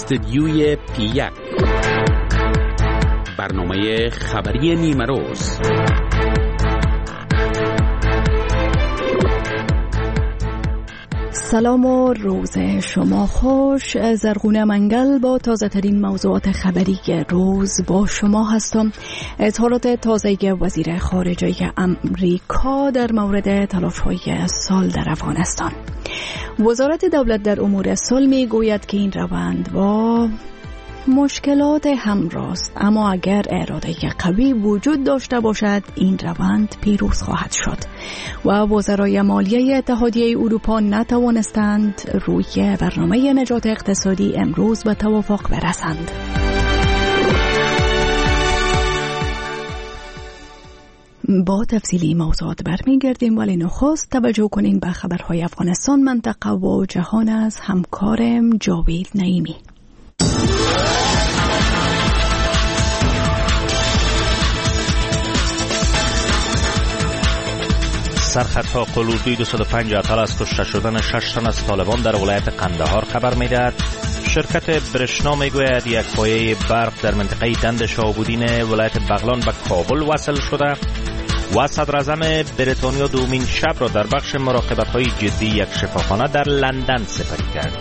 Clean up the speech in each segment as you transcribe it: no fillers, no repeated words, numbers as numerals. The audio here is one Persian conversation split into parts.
استدیوی پی1 برنامه خبری نیمه روز. سلام و روز شما خوش. زرغونه منگل با تازه ترین موضوعات خبری روز با شما هستم. اظهارات تازه وزیر خارجه امریکا در مورد تلاش‌های صلح در افغانستان. وزارت دولت در امور صلح میگوید که این روند با مشکلات همراه است، اما اگر اراده قوی وجود داشته باشد این روند پیروز خواهد شد. و وزرای مالیه اتحادیه اروپا نتوانستند روی برنامه نجات اقتصادی امروز به توافق برسند. با تفصیلی موضوعات برمیگردیم، ولی نخست توجه کنین به خبرهای افغانستان، منطقه و جهان از همکارم جاوید نعیمی. سرخطها قلوردوی 205 اتل از کشته شدن 6 تن از طالبان در ولایت قندهار خبر میدهد. شرکت برشنا میگوید یک پایه برق در منطقه دند شهابودین ولایت بغلان به کابل وصل شده. و صدراعظم بریتانیا دومین شب را در بخش مراقبت‌های جدی یک شفاخانه در لندن سپری کرد.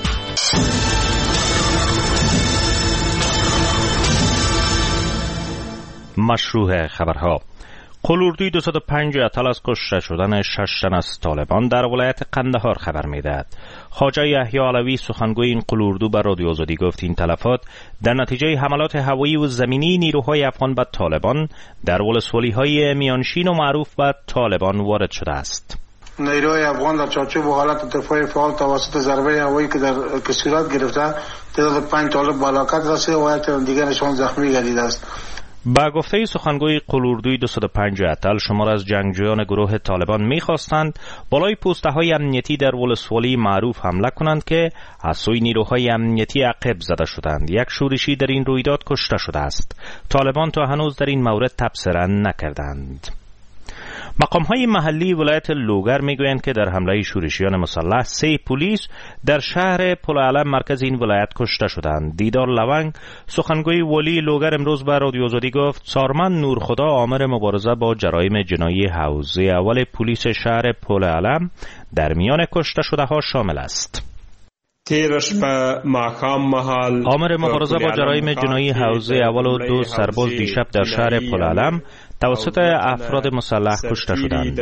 مشروع خبرها. قلوردوی 205 اتل از کشته شدن 6 تن از طالبان در ولایت قندهار خبر میدهد. خواجه یحیی علوی سخنگوی این قلوردو به رادیو آزادی گفت این تلفات در نتیجه حملات هوایی و زمینی نیروهای افغان به طالبان در ولسوالی‌های میانشین و معروف به طالبان وارد شده است. نیروهای افغان در چارچوب حالت دفاعی فعال توسط ضربه هوایی که صورت گرفته تعداد 5 طالب به هلاکت رسیده و یک دیگرشان زخمی گردیده است. با گفته سخنگوی قلوردوی 205 اتل شمار از جنگجویان گروه طالبان می‌خواستند بالای پوسته‌های امنیتی در ولسوالی معروف حمله کنند که از سوی نیروهای امنیتی عقب زده شدند. یک شورشی در این رویداد کشته شده است. طالبان تا هنوز در این مورد تبصره نکردند. مقام‌های محلی ولایت لوگر میگویند که در حمله شورشیان مسلح 3 پلیس در شهر پلعلم مرکز این ولایت کشته شدند. دیدار لونگ سخنگوی ولی لوگر امروز به رادیو آزادی گفت سارمن نورخدا آمر مبارزه با جرایم جنایی حوزه اول پلیس شهر پلعلم در میان کشته شده ها شامل است. آمر مبارزه با جرایم جنایی حوزه اول و 2 سرباز دیشب در شهر پلعلم توسط افراد مسلح کشته شدند.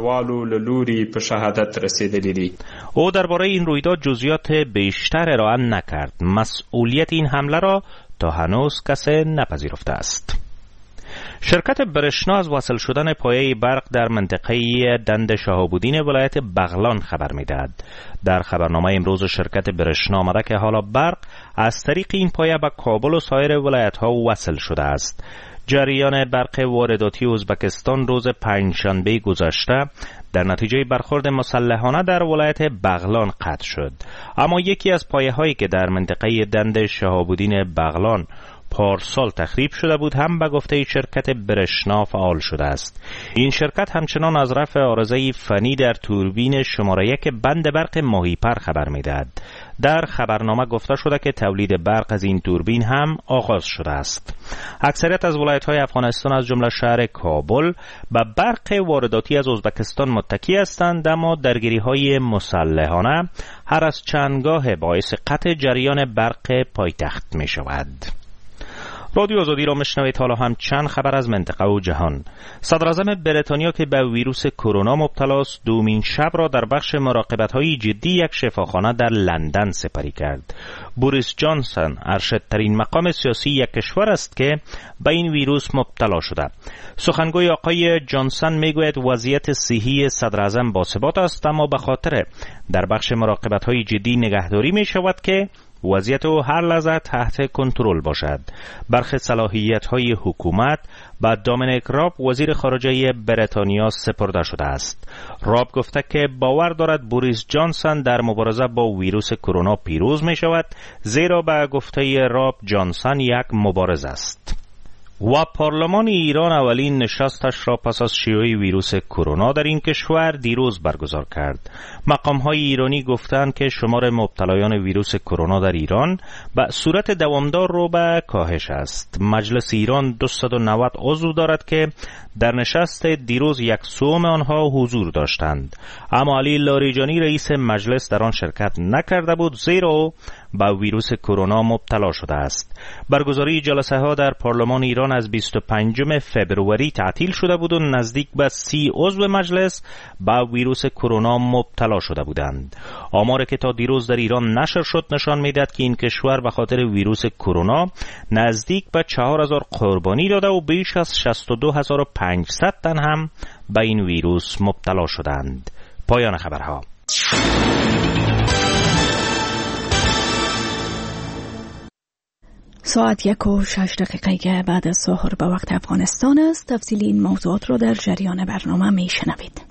او درباره این رویداد جزئیات بیشتر ارائه نکرد. مسئولیت این حمله را تا هنوز کسی نپذیرفته است. شرکت برشنا از وصل شدن پایه برق در منطقه دند شهابودین ولایت بغلان خبر میدهد. در خبرنامه امروز شرکت برشنا آمده که حالا برق از طریق این پایه به کابل و سایر ولایت ها وصل شده است. جریان برق وارداتی ازبکستان روز پنجشنبه گذشته در نتیجه برخورد مسلحانه در ولایت بغلان قطع شد. اما یکی از پایه هایی که در منطقه دند شهابودین بغلان پارسال تخریب شده بود هم به گفته شرکت برشنا فعال شده است. این شرکت همچنان از رفع عارضه فنی در توربین شماره 1 بند برق ماهیپر خبر میدهد. در خبرنامه گفته شده که تولید برق از این توربین هم آغاز شده است. اکثریت از ولایت‌های افغانستان از جمله شهر کابل به برق وارداتی از ازبکستان متکی هستند، اما درگیری‌های مسلحانه هر از چندگاه باعث قطع جریان برق پایتخت می‌شود. رادیو آزادی را میشنوید. حالا هم چند خبر از منطقه و جهان. صدراعظم بریتانیا که به ویروس کرونا مبتلا است دومین شب را در بخش مراقبت‌های جدی یک شفاخانه در لندن سپری کرد. بوریس جانسون ارشدترین مقام سیاسی یک کشور است که به این ویروس مبتلا شده. سخنگوی آقای جانسون میگوید وضعیت صحی صدراعظم باثبات است، اما به خاطر در بخش مراقبت‌های جدی نگهداری می شود که وضعیت او هر لحظه تحت کنترل باشد. برخی صلاحیت‌های حکومت به دامینیک راب وزیر خارجه بریتانیا سپرده شده است. راب گفته که باور دارد بوریس جانسون در مبارزه با ویروس کرونا پیروز می شود، زیرا به گفته راب جانسون یک مبارز است. و پارلمان ایران اولین نشستش را پس از شیوع ویروس کرونا در این کشور دیروز برگزار کرد. مقام‌های ایرانی گفتند که شمار مبتلایان ویروس کرونا در ایران به صورت دوامدار رو به کاهش است. مجلس ایران 290 عضو دارد که در نشست دیروز 1/3 آنها حضور داشتند، اما علی لاریجانی رئیس مجلس در آن شرکت نکرده بود، زیرا با ویروس کرونا مبتلا شده است. برگزاری جلسه ها در پارلمان ایران از 25 فبروری تعطیل شده بود و نزدیک به 30 عضو مجلس با ویروس کرونا مبتلا شده بودند. آماری که تا دیروز در ایران نشر شد نشان میدهد که این کشور به خاطر ویروس کرونا نزدیک به 4000 قربانی داده و بیش از 62500 تن هم به این ویروس مبتلا شدند. پایان خبرها. ساعت 1:06 بعد از ظهر به وقت افغانستان است. تفصیل این موضوعات را در جریان برنامه می شنوید.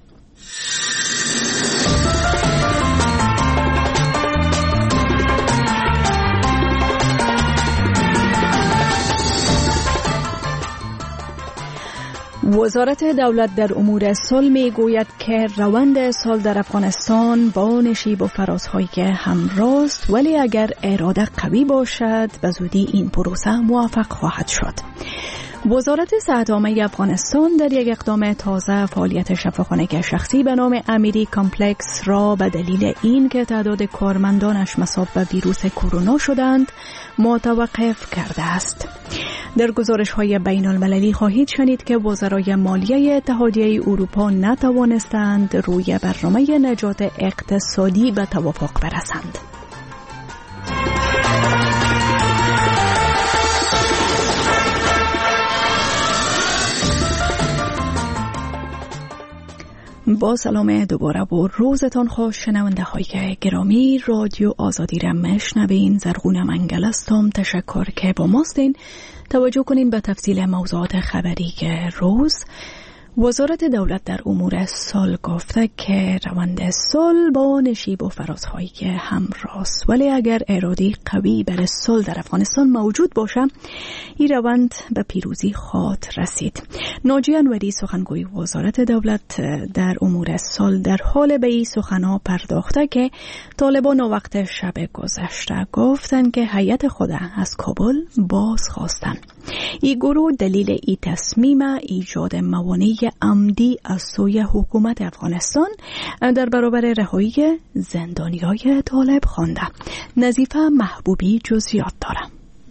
وزارت دولت در امور صلح می گوید که روند صلح در افغانستان با نشیب و فرازهایی که همراست، ولی اگر اراده قوی باشد به زودی این پروسه موفق خواهد شد. وزارت صحت عامه افغانستان در یک اقدام تازه فعالیت شفاخانه شخصی به نام امیری کامپلکس را به دلیل این که تعداد کارمندانش مصاب به ویروس کرونا شدند متوقف کرده است. در گزارش‌های بین‌المللی خواهید شنید که وزرای مالیه اتحادیه اروپا نتوانستند روی برنامه نجات اقتصادی به توافق برسند. با سلام دوباره و روزتان خوش شنونده های گرامی. رادیو آزادی را میشنوین. زرغون منگل هستم. تشکر که با ماستین. توجه کنین به تفصیل موضوعات خبری روز. وزارت دولت در امور صلح گفته که روند صلح با نشیب و فرازهایی که همراست، ولی اگر اراده قوی برای صلح در افغانستان موجود باشه این روند به پیروزی خواهد رسید. ناجی انوری سخنگوی وزارت دولت در امور صلح در حال به این سخنها پرداخته که طالبان وقت شب گذشته گفتند که هیئت خود از کابل باز خواستن. این گروه دلیل این تصمیم ایجاد موانع عمدی از سوی حکومت افغانستان در برابر رهایی زندانیای طالب خوانده. نظیفه محبوبی جزئیات داره.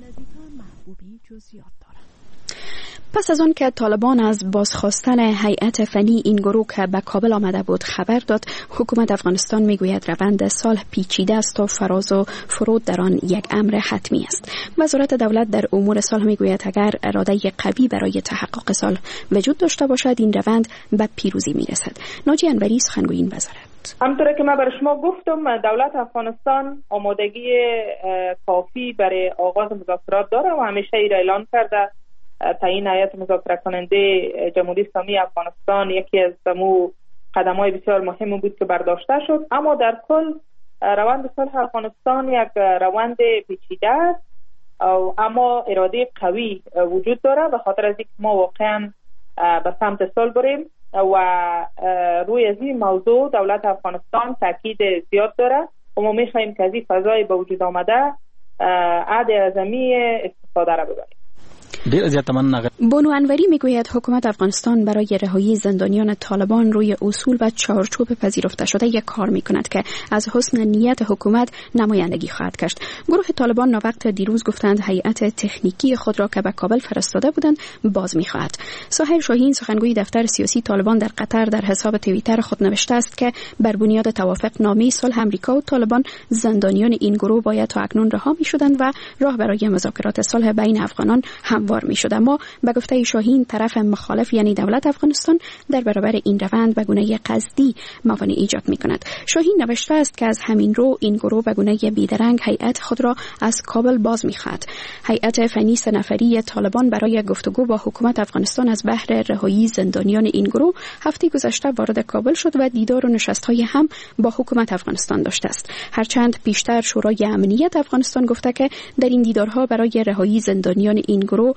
پس از آن که طالبان از بازخواستن هیئت فنی این گروه که به کابل آمده بود خبر داد، حکومت افغانستان میگوید روند صلح پیچیده است و فراز و فرود در آن یک امر حتمی است. وزارت دولت در امور صلح میگوید اگر اراده قوی برای تحقق صلح وجود داشته باشد این روند به پیروزی میرسد. ناجی انوری سخنگوی این وزارت: همونطور که من برای شما گفتم، دولت افغانستان آمادگی کافی برای آغاز مذاکرات داره و همیشه این اعلان کرده. تعیین هیئت مذاکره کننده جمهوری اسلامی افغانستان یکی از قدم‌های بسیار مهم بود که برداشته شد، اما در کل روند صلح افغانستان یک روند پیچیده است اما اراده قوی وجود داره به خاطر از اینکه ما واقعا به سمت صلح بریم و روی از این موضوع دولت افغانستان تاکید زیاد داره و ما می‌خواهیم که از این فضای به وجود آمده عهد اعظمی استفاده را ببریم. بانو انوری میگوید حکومت افغانستان برای رهایی زندانیان طالبان روی اصول و چارچوب پذیرفته شده یک کار میکند که از حسن نیت حکومت نمایندگی خواهد کرد. گروه طالبان وقت دیروز گفتند هیئت تکنیکی خود را که به کابل فرستاده بودند باز میخواهد. سهیل شاهین سخنگوی دفتر سیاسی طالبان در قطر در حساب توییتر خود نوشته است که بر بنیاد توافق نامه صلح آمریکا و طالبان زندانیان این گروه باید تا اکنون رها میشدند و راه برای مذاکرات صلح بین افغانان هموار میشد. اما به گفته شاهین طرف مخالف یعنی دولت افغانستان در برابر این روند به گونه قصدی موانع ایجاد میکند. شاهین نوشته است که از همین رو این گروه به گونه بیدرنگ هیئت خود را از کابل باز میخواهد. هیئت فنی 3 نفری طالبان برای گفتگو با حکومت افغانستان از بهر رهایی زندانیان این گروه هفته گذشته وارد کابل شد و دیدار و نشست‌های هم با حکومت افغانستان داشته است. هرچند پیشتر شورای امنیت افغانستان گفته که در این دیدارها برای رهایی زندانیان این گروه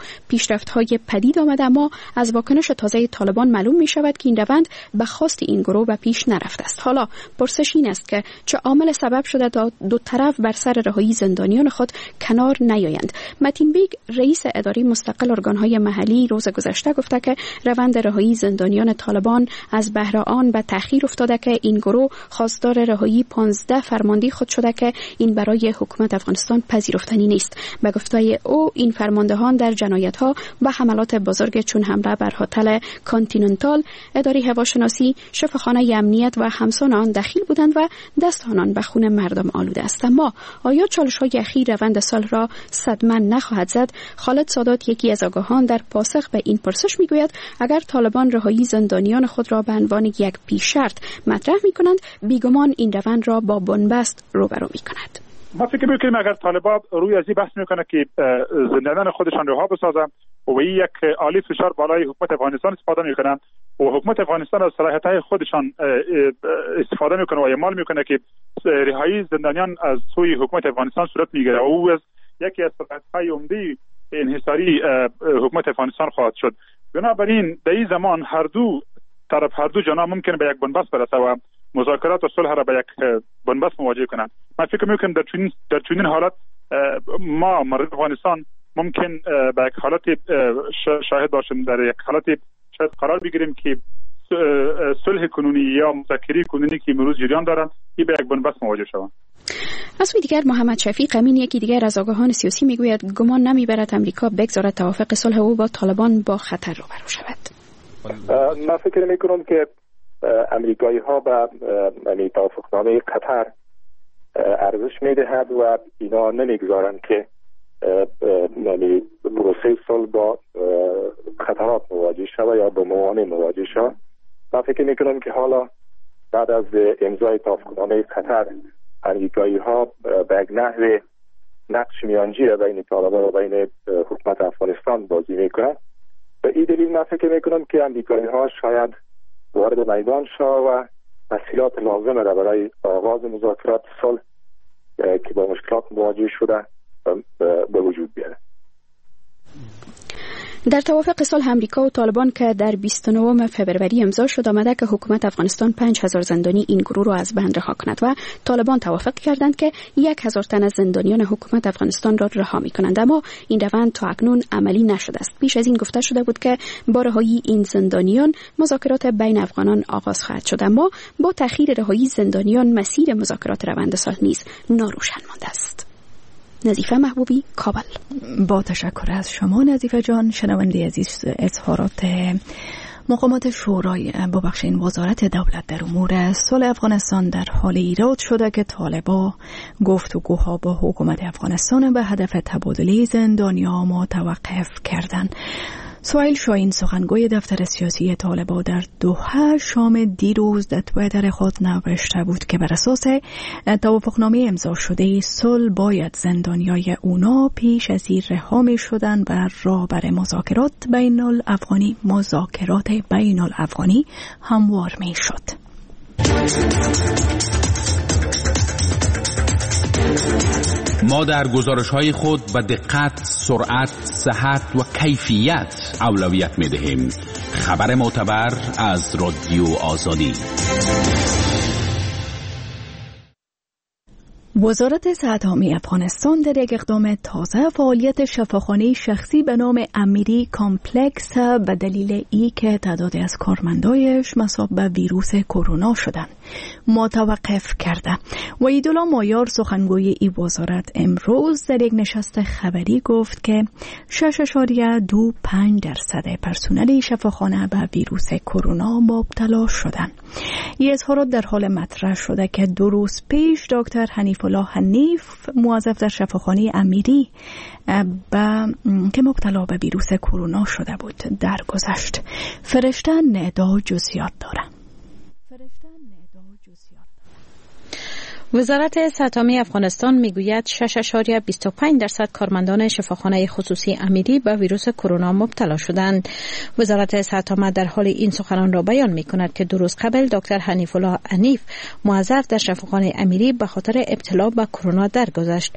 پیشرفت‌های پدید آمده، اما از واکنش تازه طالبان معلوم می‌شود که این روند به خواست این گروه به پیش نرفته است. حالا پرسش این است که چه عامل سبب شده تا دو طرف بر سر رهایی زندانیان خود کنار نیایند؟ متین بیگ رئیس اداره مستقل ارگان‌های محلی روز گذشته گفته که روند رهایی زندانیان طالبان از بهر آن به تأخیر افتاده که این گروه خواستار رهایی 15 فرمانده خود شده که این برای حکومت افغانستان پذیرفتنی نیست. به گفته او این فرماندهان در جنایت‌ها و حملات بزرگ چون حمله بر هتل کانتیننتال، اداره هواشناسی، شفاخانه امنیت و همسان آن دخیل بودند و دست آنان به خون مردم آلوده است. اما آیا چالش‌های اخیر روند سال را صدمه نخواهد زد؟ خالد سادات، یکی از آگاهان، در پاسخ به این پرسش میگوید اگر طالبان رهایی زندانیان خود را به عنوان یک پیش شرط مطرح می‌کنند، بیگمان این روند را با بنبست روبرو می‌کند. ما فکر می‌کنیم اگر طالبان روی از این بحث می‌کنه که زندانیان خودشان رها بسازن و یک عالی فشار بالای حکومت افغانستان استفاده می‌کنن و حکومت افغانستان از صلاحیت‌های خودشان استفاده می‌کنه و اعمال می‌کنه که رهایی زندانیان از سوی حکومت افغانستان صورت می‌گیره و او از یکی از صلاحیت‌های عمده انحصاری حکومت افغانستان خواهد شد. بنابراین در این زمان هر دو جناح ممکن به یک بنبست برسه و مذاکرات و صلح را به یک بنبست مواجه کنند. من فکر می‌کنم در چنین حالت ما مردم افغانستان ممکن به یک حالت شاهد باشیم، در یک حالت شاید قرار بگیریم که صلح کنونی یا مذاکره کنونی که امروز جریان دارند این به یک بنبست مواجه شوند. از سوی دیگر محمد شفیق امین، یکی دیگر از آگاهان سیاسی، میگوید گمان نمیبرد امریکا بگذارد توافق صلح او با طالبان با خطر روبرو شود. من فکر میکنم که امریکایی ها به توافقنامه قطر ارزش میدهد و اینا نمیگذارند که پروسه صلح با خطرات مواجه شود یا با موانع مواجه شود. من فکر میکنم که حالا بعد از امضای توافقنامه قطر امریکایی ها به یک نحو نقش میانجی بین طالبان و بین حکومت افغانستان بازی میکنند. به این دلیل من فکر میکنم که امریکایی ها شاید وارد میدان شوند و تسهیلات لازمه را برای آغاز مذاکرات صلح که با مشکلات مواجه شده به وجود بیاره. در توافق صلح امریکا و طالبان که در 29 فوریه امضا شد، آمده که حکومت افغانستان 5000 زندانی این گروه را از بند رها کند و طالبان توافق کردند که 1000 تن از زندانیان حکومت افغانستان را رها می‌کنند، اما این روند تا اکنون عملی نشده است. پیش از این گفته شده بود که با رهایی این زندانیان مذاکرات بین افغانان آغاز خواهد شد، اما با تأخیر رهایی زندانیان مسیر مذاکرات روند صلح نیز ناروشن مانده است. نظیفه محبوبی، کابل. با تشکر از شما نظیفه جان. شنونده عزیز، اظهارات مقامات شورای ببخشین وزارت دولت در امور صلح افغانستان در حال ایراد شده که طالبان گفتگوها با حکومت افغانستان به هدف تبادله زندانیان متوقف کردند. سهیل شاهین، سخنگوی دفتر سیاسی طالبان، در دوحه شام دیروز در توییتر خود نوشته بود که بر اساس توافقنامه امضا شده صلح باید زندانیای اونا پیش از این رها می شدن و راه بر مذاکرات بین الافغانی هموار می شد. ما در گزارش‌های خود به دقت، سرعت، صحت و کیفیت اولویت می‌دهیم. خبر معتبر از رادیو آزادی. وزارت صحت عامه افغانستان در یک اقدام تازه فعالیت شفاخانه شخصی به نام امیری کامپلکس به دلیل که تعدادی از کارمندایش مصاب به ویروس کرونا شدند متوقف کرده. وحیدالله مایار، سخنگوی این وزارت، امروز در یک نشست خبری گفت که 6.25% پرسنل شفاخانه به ویروس کرونا مبتلا شدند. این اظهارات در حال مطرح شده که 2 روز پیش دکتر حنیف الله حنیف، موظف در شفاخانه امیری که مبتلا به ویروس کرونا شده بود درگذشت. فرشته ندا جزئیات داره. وزارت صحت عامه افغانستان میگوید 6.25% کارمندان شفاخانه خصوصی امیری به ویروس کرونا مبتلا شدند. وزارت صحت عامه در حال این سخنان را بیان میکند که 2 روز قبل دکتر حنیف الله حنیف، موظف در شفاخانه امیری، به خاطر ابتلا به کرونا درگذشت.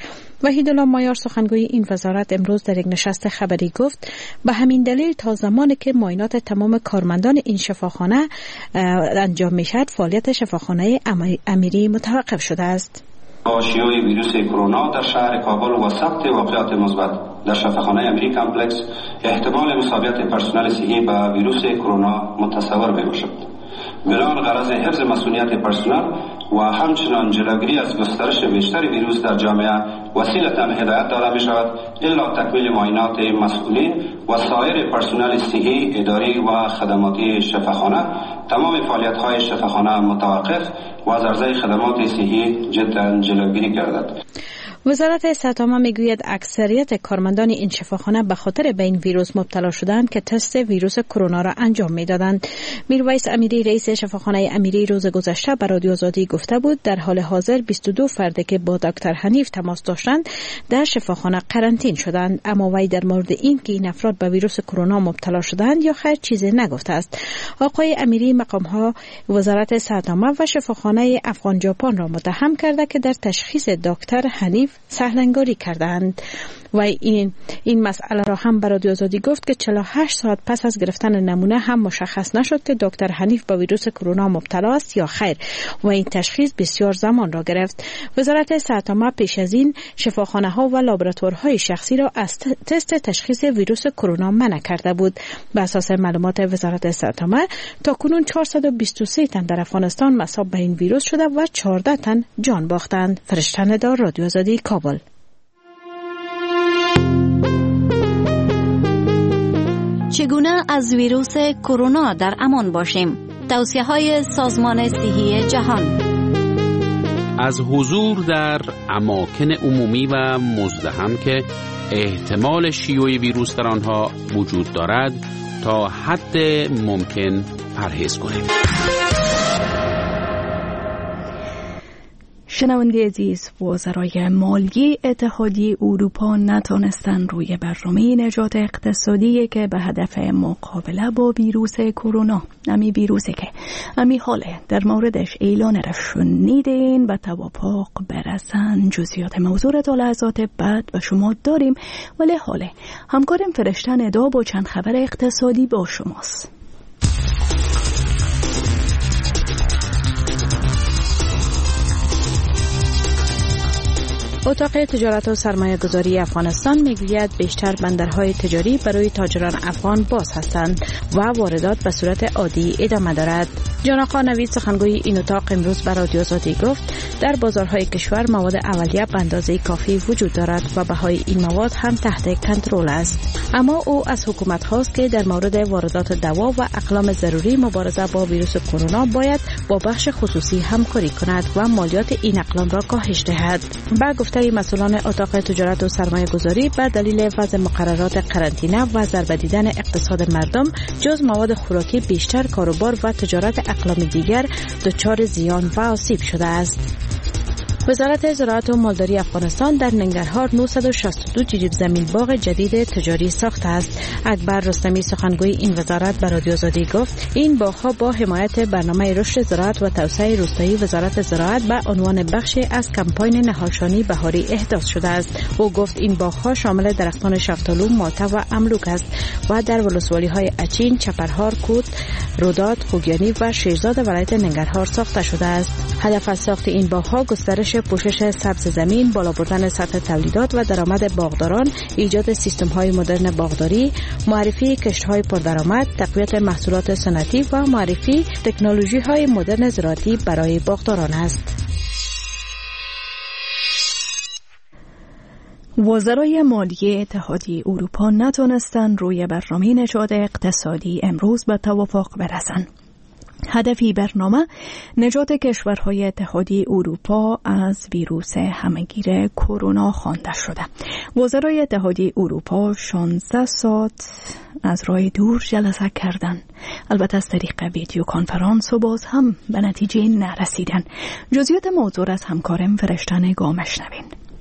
وحیدالله مایار سخنگوی این وزارت امروز در یک نشست خبری گفت به همین دلیل تا زمانی که معاینات تمام کارمندان این شفاخانه انجام میشد فعالیت شفاخانه امیری متوقف شده است. با شیوع ویروس کرونا در شهر کابل و ثبت واقعات مثبت در شفاخانه امیری کامپلکس احتمال مصابت پرسنل صحی با ویروس کرونا متصور می‌باشد. بنابر غرض حفظ مسئولیت پرسنل و همچنان جلوگیری از گسترش بیشتر ویروس در جامعه وسیلتاً هدایت داده می شود الا تکمیل معاینات مسئولین و سایر پرسنل صحی اداری و خدماتی شفاخانه تمام فعالیت‌های شفاخانه متوقف و از عرضه خدمات صحی جدا جلوگیری گردد. وزارت صحت عامه میگوید اکثریت کارمندان این شفاخانه به خاطر به این ویروس مبتلا شدند که تست ویروس کرونا را انجام میدادند. میرویس امیری رئیس شفاخانه امیری روز گذشته به رادیو آزادی گفته بود در حال حاضر 22 فرد که با دکتر حنیف تماس داشتند در شفاخانه قرنطین شدند، اما وی در مورد این که این افراد به ویروس کرونا مبتلا شدند یا خیر چیزی نگفته است. آقای امیری مقامها وزارت صحت عامه و شفاخانه افغان ژاپن را متهم کرده که در تشخیص دکتر حنیف سهلنگاری کردند و این مسئله را هم به رادیو آزادی گفت که 48 ساعت پس از گرفتن نمونه هم مشخص نشد که دکتر حنیف با ویروس کرونا مبتلا است یا خیر و این تشخیص بسیار زمان را گرفت. وزارت صحت عامه پیش از این شفاخانه ها و لابراتوارهای شخصی را از تست تشخیص ویروس کرونا منع کرده بود. بر اساس معلومات وزارت صحت عامه تاکنون 423 تن در افغانستان مصاب به این ویروس شده و 14 تن جان باختند. فرشته دار، رادیو آزادی، کابل. چگونه از ویروس کرونا در امان باشیم؟ توصیه‌های سازمان صحی جهان. از حضور در اماکن عمومی و مزدحم که احتمال شیوع ویروس در آنها وجود دارد تا حد ممکن پرهیز کنیم. شنونده عزیز، وزرای مالی اتحادیه اروپا نتونستن روی برنامه نجات اقتصادی که به هدف مقابله با ویروس کرونا ویروسی که حاله در موردش اعلان را شنیدین و توافق برسن. جزئیات موضوع را تا لحظات بعد به شما داریم، ولی حاله همکارم فرشته ندا با چند خبر اقتصادی با شماست. اتاق تجارت و سرمایه گذاری افغانستان میگوید بیشتر بندرهای تجاری برای تاجران افغان باز هستند و واردات به صورت عادی ادامه دارد. جان آقا نوید سخنگوی این اتاق امروز به رادیو آزادی گفت در بازارهای کشور مواد اولیه به اندازه کافی وجود دارد و بهای این مواد هم تحت کنترل است، اما او از حکومت خواست که در مورد واردات دوا و اقلام ضروری مبارزه با ویروس کرونا باید با بخش خصوصی همکاری کند و مالیات این اقلام را کاهش دهد. با گفته مسئولان اتاق تجارت و سرمایه گذاری به دلیل وضع مقررات قرنطینه و ضربه دیدن اقتصاد مردم جز مواد خوراکی بیشتر کاروبار و تجارت اقلام دیگر دچار زیان و آسیب شده است. وزارت زراعت و مالداری افغانستان در ننگرهار 962 جریب زمین باغ جدید تجاری ساخته است. اکبر رستمی سخنگوی این وزارت به رادیو آزادی گفت این باغ‌ها با حمایت برنامه رشد زراعت و توسعه روستایی وزارت زراعت به عنوان بخشی از کمپاین نهالشانی بهاری احداث شده است. او گفت این باغ‌ها شامل درختان شفتالو، مالته و املوک است و در ولسوالی‌های اچین، چپرهار، کوت، روداد، خوگیانی و شیرزاد ولایت ننگرهار ساخته شده است. هدف از ساخت این باغ‌ها گسترش پوشش سبز زمین، بالا بردن سطح تولیدات و درآمد باغداران، ایجاد سیستم‌های مدرن باغداری، معرفی کشت‌های پردرآمد، تقویت محصولات سنتی و معرفی تکنولوژی‌های مدرن زراعتی برای باغداران است. وزرای مالی اتحادیه اروپا نتونستن روی برنامه نجات اقتصادی امروز به توافق برسن. هدفی برنامه نجات کشورهای اتحادیه اروپا از ویروس همهگیر کرونا خوانده شده. وزرای اتحادیه اروپا 16 ساعت از راه دور جلسه کردند. البته از طریق ویدیو کنفرانس و باز هم به نتیجه نرسیدن. جزئیات موضوع از همکارم فرشته نگاه مشنوین.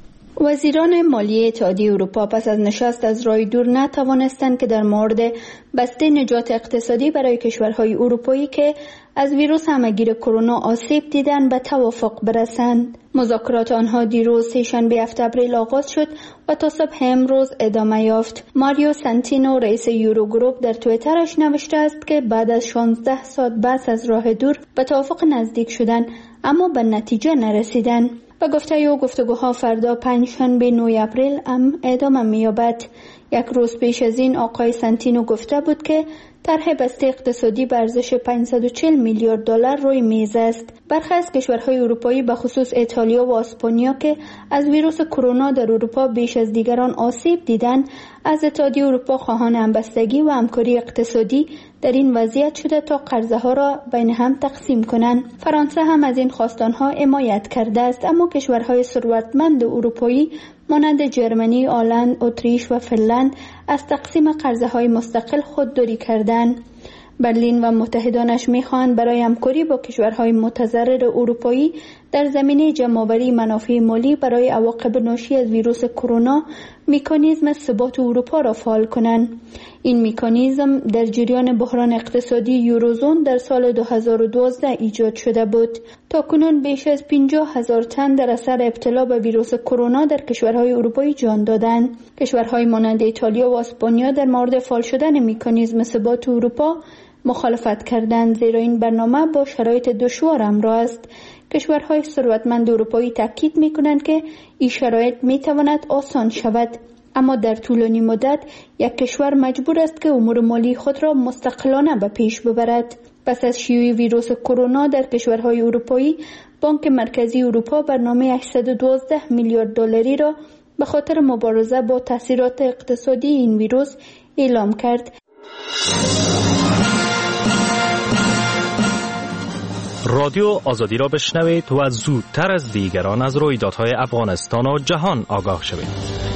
وزیران مالیه اتحادیه اروپا پس از نشست از راه دور نتوانستند که در مورد بسته نجات اقتصادی برای کشورهای اروپایی که از ویروس همهگیر کرونا آسیب دیدند به توافق برسند. مذاکرات آنها دیروز سه‌شنبه 7 اپریل آغاز شد و تا صبح امروز ادامه یافت. ماریو سنتینو رئیس یوروگروپ در توییترش نوشته است که بعد از 16 ساعت بحث از راه دور به توافق نزدیک شدند اما به نتیجه نرسیدند. و گفته و گفتگوها فردا پنجشنبه 9 اپریل هم ادامه می‌یابد. یک روز پیش از این آقای سنتینو گفته بود که طرح بسته اقتصادی به ارزش 540 میلیارد دلار روی میز است. برخی از کشورهای اروپایی به خصوص ایتالیا و اسپانیا که از ویروس کرونا در اروپا بیش از دیگران آسیب دیدند، از اتحادیه اروپا خواهان همبستگی و همکاری اقتصادی در این وضعیت شده تا قرضه ها را بین هم تقسیم کنند. فرانسه هم از این خواستانها حمایت کرده است، اما کشورهای ثروتمند اروپایی مانند جرمنی، آلند، اتریش و فنلند از تقسیم قرضه های مستقل خودداری کردند. برلین و متحدانش می‌خواهند برای همکاری با کشورهای متضرر اروپایی در زمینه جمع‌آوری منافع مالی برای عواقب ناشی از ویروس کرونا مکانیزم ثبات اروپا را فعال کنند. این مکانیزم در جریان بحران اقتصادی یوروزون در سال 2012 ایجاد شده بود. تاکنون بیش از 50,000 تن در اثر ابتلا به ویروس کرونا در کشورهای اروپایی جان دادند. کشورهای مانند ایتالیا و اسپانیا در مورد فعال شدن مکانیزم ثبات اروپا مخالفت کردند، زیرا این برنامه با شرایط دشوار همراه است. کشورهای ثروتمند اروپایی تاکید می‌کنند که این شرایط می‌تواند آسان شود، اما در طولانی مدت یک کشور مجبور است که امور مالی خود را مستقلانه به پیش ببرد. پس از شیوع ویروس کرونا در کشورهای اروپایی، بانک مرکزی اروپا برنامه 812 میلیارد دلاری را به خاطر مبارزه با تاثیرات اقتصادی این ویروس اعلام کرد. رادیو آزادی را بشنوید و زودتر از دیگران از رویدادهای افغانستان و جهان آگاه شوید.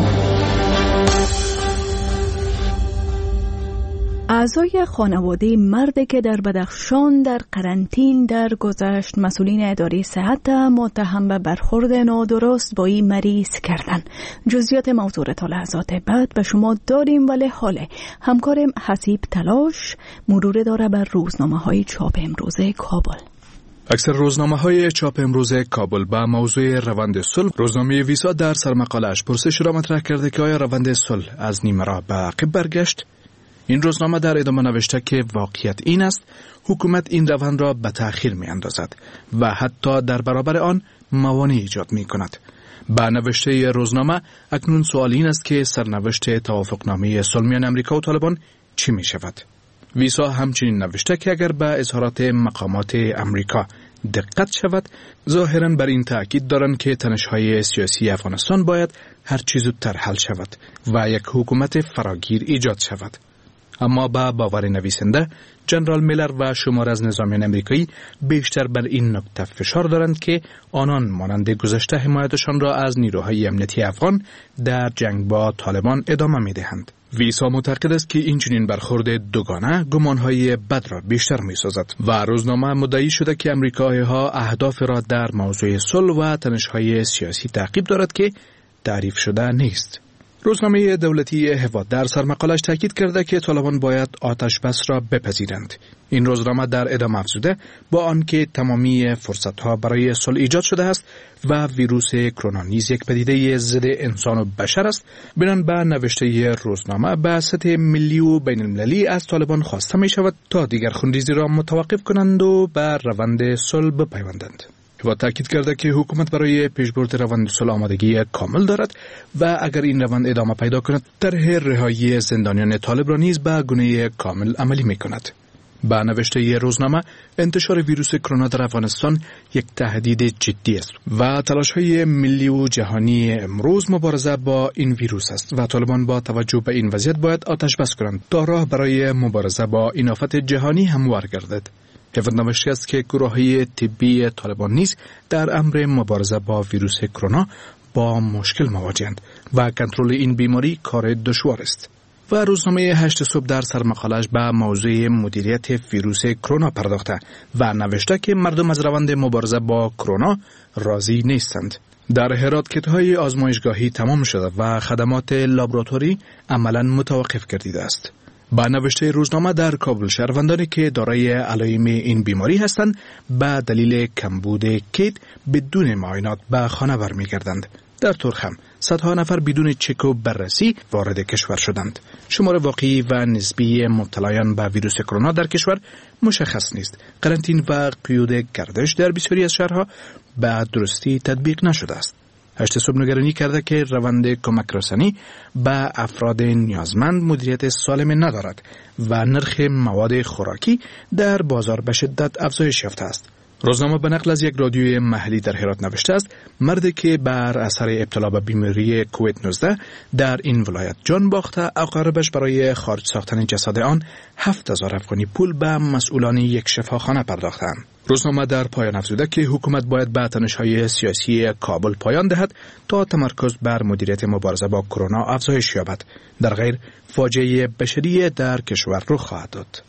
اعضای خانواده مردی که در بدخشان در قرنطین درگذشت مسئولین اداره صحت متهم به برخورد نادرست با این مریض کردند. جزئیات موضوع تا لحظات بعد به شما داریم، ولی حال همکارم حسیب تلاش مرور داره بر روزنامه‌های چاپ امروز کابل. اکثر روزنامه‌های چاپ امروز کابل با موضوع روند صلح، روزنامه ویسا در سرمقاله‌اش پرسش را مطرح کرده که آیا روند صلح از نیمه راه به عقب برگشت؟ این روزنامه در ادامه نوشته که واقعیت این است حکومت این روند را به تأخیر می‌اندازد و حتی در برابر آن موانع ایجاد می‌کند. با نوشته روزنامه اکنون سوال این است که سرنوشت توافقنامه صلح میان امریکا و طالبان چی می‌شود؟ ویسا همچنین نوشته که اگر به اظهارات مقامات امریکا دقت شود، ظاهراً بر این تأکید دارند که تنش‌های سیاسی افغانستان باید هر چیز زودتر حل شود و یک حکومت فراگیر ایجاد شود. اما با باور نویسنده، جنرال میلر و شمار از نظامیان امریکایی بیشتر بر این نکته فشار دارند که آنان مانند گذشته حمایتشان را از نیروهای امنیتی افغان در جنگ با طالبان ادامه می‌دهند. ویسا معتقد است که این چنین برخورد دوگانه گمانهای بد را بیشتر می‌سازد و روزنامه مدعی شده که امریکایی‌ها اهداف را در موضوع صلح و تنش‌های سیاسی تعقیب دارد که تعریف شده نیست. روزنامه دولتی هواد در سرمقالش تاکید کرده که طالبان باید آتش بس را بپذیرند. این روزنامه در ادامه افزوده با آنکه تمامی فرصت‌ها برای صلح ایجاد شده است و ویروس کرونا نیز یک پدیده ضد انسان و بشر است، بنان به نوشته روزنامه به سطح ملی و بین المللی از طالبان خواسته می شود تا دیگر خونریزی را متوقف کنند و به روند صلح بپیوندند. و تاکید کرده که حکومت برای پیشبرد روند صلح آمادگی کامل دارد و اگر این روند ادامه پیدا کند، طرح رهایی زندانیان طالب را نیز به گونه کامل عملی می‌کند. با نوشته روزنامه، انتشار ویروس کرونا در افغانستان یک تهدید جدی است و تلاش‌های ملی و جهانی امروز مبارزه با این ویروس است و طالبان با توجه به این وضعیت باید آتش بس کنند تا راه برای مبارزه با این آفت جهانی هموار گردد. هواد نوشته است که گروه‌های طبی طالبان نیز در امر مبارزه با ویروس کرونا با مشکل مواجه‌اند و کنترل این بیماری کار دشوار است. و روزنامه 8 صبح در سرمقالش به موضوع مدیریت ویروس کرونا پرداخته و نوشته که مردم از روند مبارزه با کرونا راضی نیستند. در هرات کیت‌های آزمایشگاهی تمام شده و خدمات لابراتوری عملاً متوقف گردیده است. با نوشته روزنامه در کابل شهروندانی که دارای علائم این بیماری هستند به دلیل کمبود کیت بدون معاینات به خانه برمیگردند. در ترخم صدها نفر بدون چک و بررسی وارد کشور شدند. شمار واقعی و نسبی مبتلایان به ویروس کرونا در کشور مشخص نیست. قرنطینه و قیود گردش در بسیاری از شهرها به درستی تطبیق نشده است. 8 صبح نگرانی کرده که روند کمک رسانی به افراد نیازمند مدیریت سالم ندارد و نرخ مواد خوراکی در بازار به شدت افزایش یافته است. روزنامه به نقل از یک رادیوی محلی در هرات نوشته است مردی که بر اثر ابتلا به بیماری کووید 19 در این ولایت جان باخته، اقاربش برای خارج ساختن جسد آن 7000 افغانی پول به مسئولان یک شفاخانه پرداختند. روزنامه در پایان افزوده که حکومت باید به تنش‌های سیاسی کابل پایان دهد تا تمرکز بر مدیریت مبارزه با کرونا افزایش یابد. در غیر فاجعه بشری در کشور رخ خواهد داد.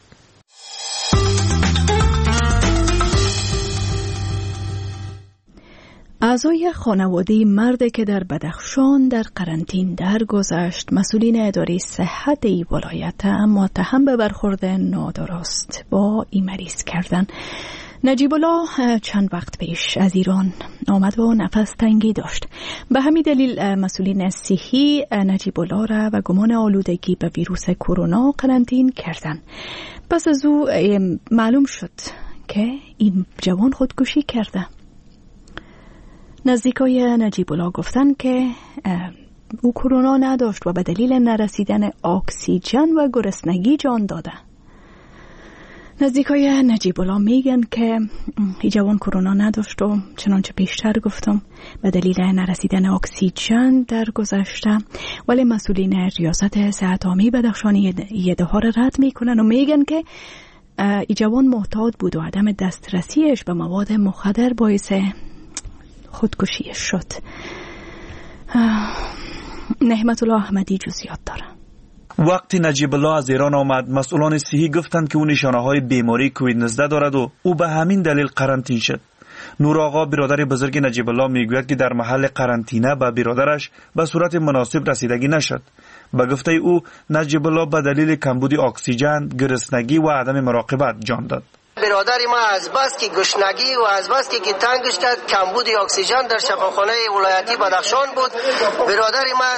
اعضای خانواده مرد که در بدخشان در قرنطینه درگذشت، مسئولین اداره صحت ای ولایت متهم به برخورد نادرست با این مریض کردن. نجیب الله چند وقت پیش از ایران آمد و نفس تنگی داشت. به همین دلیل مسئولین صحی نجیب الله را و گمان آلودگی به ویروس کرونا قرنطینه کردند. پس از او معلوم شد که این جوان خودکشی کرده. نزدیکای نجیب الله گفتن که او کرونا نداشت و به دلیل نرسیدن اکسیژن و گرسنگی جان داده. نزدیکای نجیب الله میگن که این جوان کرونا نداشت و چنانچه پیشتر گفتم به دلیل نرسیدن اکسیژن درگذشته، ولی مسئولین ریاست صحت عامه بدخشان ایده ها را رد میکنن و میگن که این جوان محتاط بود و عدم دسترسیش به مواد مخدر باعث خودکشی شد. نعمت الله احمدی جزئیات داره. وقتی نجیب الله از ایران آمد، مسئولان صحی گفتند که او نشانه‌های بیماری کووید 19 دارد و او به همین دلیل قرنطینه شد. نور آقا برادر بزرگ نجیب الله میگوید که در محل قرنطینه به برادرش به صورت مناسب رسیدگی نشد. به گفته او نجیب الله به دلیل کمبود اکسیژن، گرسنگی و عدم مراقبت جان داد. برادر ما از بس که گشنگی و از بس که تنگش کرد، کمبود اکسیژن در شفاخانه ولایتی بدخشان بود. برادر ما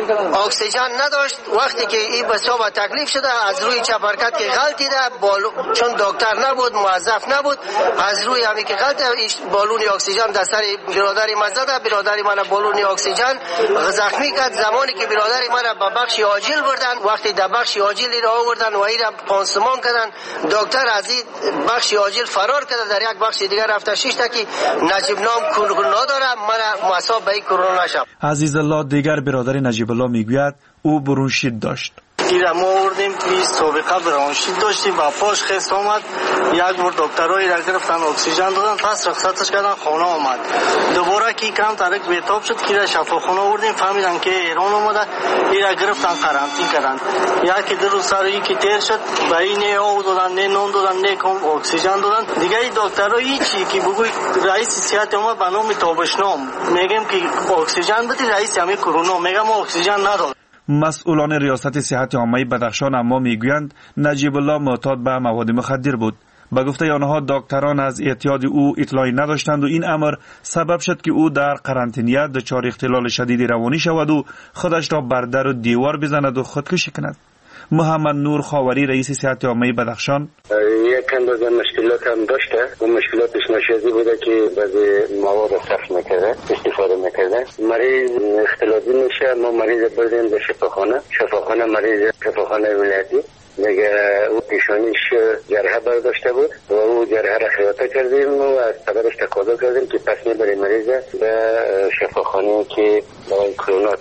اکسیژن نداشت. وقتی که این بسیار تکلیف شده، از روی چپرکت که غلطی ده، چون دکتر نبود، موظف نبود، از روی همی که غلط بالون اکسیژن در سر برادر ما زده. برادر من بالون اکسیژن زخمی کرد. زمانی که برادر من به بخش عاجل بردن، وقتی در بخش عاجل را آوردن و این را پانسمان کردن، دکتر از بخشی عاجل فرار کرده، در یک بخش دیگر رفته. 6 تا که نجیب نام کرونا داره، من مصاب به کرونا نشم. عزیز الله دیگر برادر نجیب الله میگوید او برونشیت داشت. ایرا ما آوردیم که سابقه برونشیت داشتیم و پاش خست آمد. یک بار دکترایی را گرفتن، اکسیژن دادن، پس رخصتش کردن، خانه آمد. دوباره که کم ترک بیتاب شد که شفاخانه آوردیم، فهمیدن که ایران آمده، ایرا گرفتن قرنطینه کردن. یکی دو روز سر یکی تیر شد، به این نه آب دادن، نه نون دادن، نه اکسیژن دادن. دیگه دکترایی چی که بگوی رئیس صحت عامه به نام تابشنام میگم که اکسیژن بدی، رئیس همین کرونا میگم اکسیژن نداد. مسئولان ریاست صحت عامه بدخشان اما میگویند نجیب الله معتاد به مواد مخدر بود. به گفته آنها دکتران از اعتیاد او اطلاعی نداشتند و این امر سبب شد که او در قرنطینه دچار اختلال شدید روانی شود و خودش را بر در و دیوار بزند و خودکشی کند. محمد نور خاوری رئیس صحت عامه بدخشان: یک اندازه مشکلات هم داشته. اون مشکلاتش ناشی بوده که بعضی مواد صرف میکرده، استفاده میکرده. مریض اختلالی میشه، ما مریض بردیم به شفاخانه مریض شفاخانه ولایتی. دیگه او پیشانیش جرحه برداشته بود و او جرحه را خیاطه کردیم و از پدرش تقاضا کردیم که پس میبریم مریض به شفاخانه که برای کرونا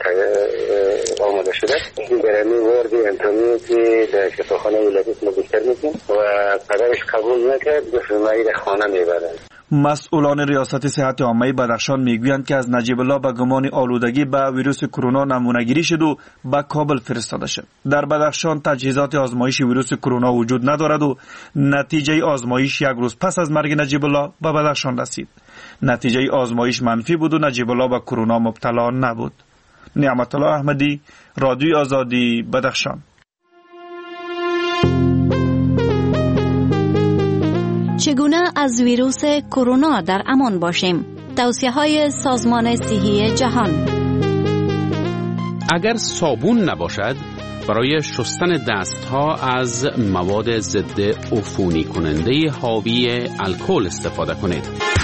آماده شده. برمی وارد انتونی که در شفاخانه ولایتی ما بیشتر میکنیم و پدرش قبول نکرد، گفت ما این خانه میبرن. مسئولان ریاست صحت عامه بدخشان میگویند که از نجیب الله به گمان آلودگی به ویروس کرونا نمونه گیری شد و به کابل فرستاده شد. در بدخشان تجهیزات آزمایش ویروس کرونا وجود ندارد و نتیجه آزمایش یک روز پس از مرگ نجیب الله به بدخشان رسید. نتیجه آزمایش منفی بود و نجیب الله به کرونا مبتلا نبود. نعمت الله احمدی، رادیوی آزادی، بدخشان. چگونه از ویروس کرونا در امان باشیم؟ توصیه‌های سازمان صحی جهان. اگر صابون نباشد، برای شستن دستها از مواد ضد عفونی کننده حاوی الکل استفاده کنید.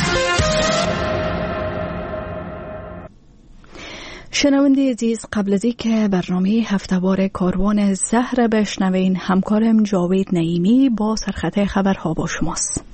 شنونده عزیز، قبل از اینکه برنامه هفتهوار کاروان زهر بشنوین، همکارم جاوید نعیمی با سرخط خبرها با شماست.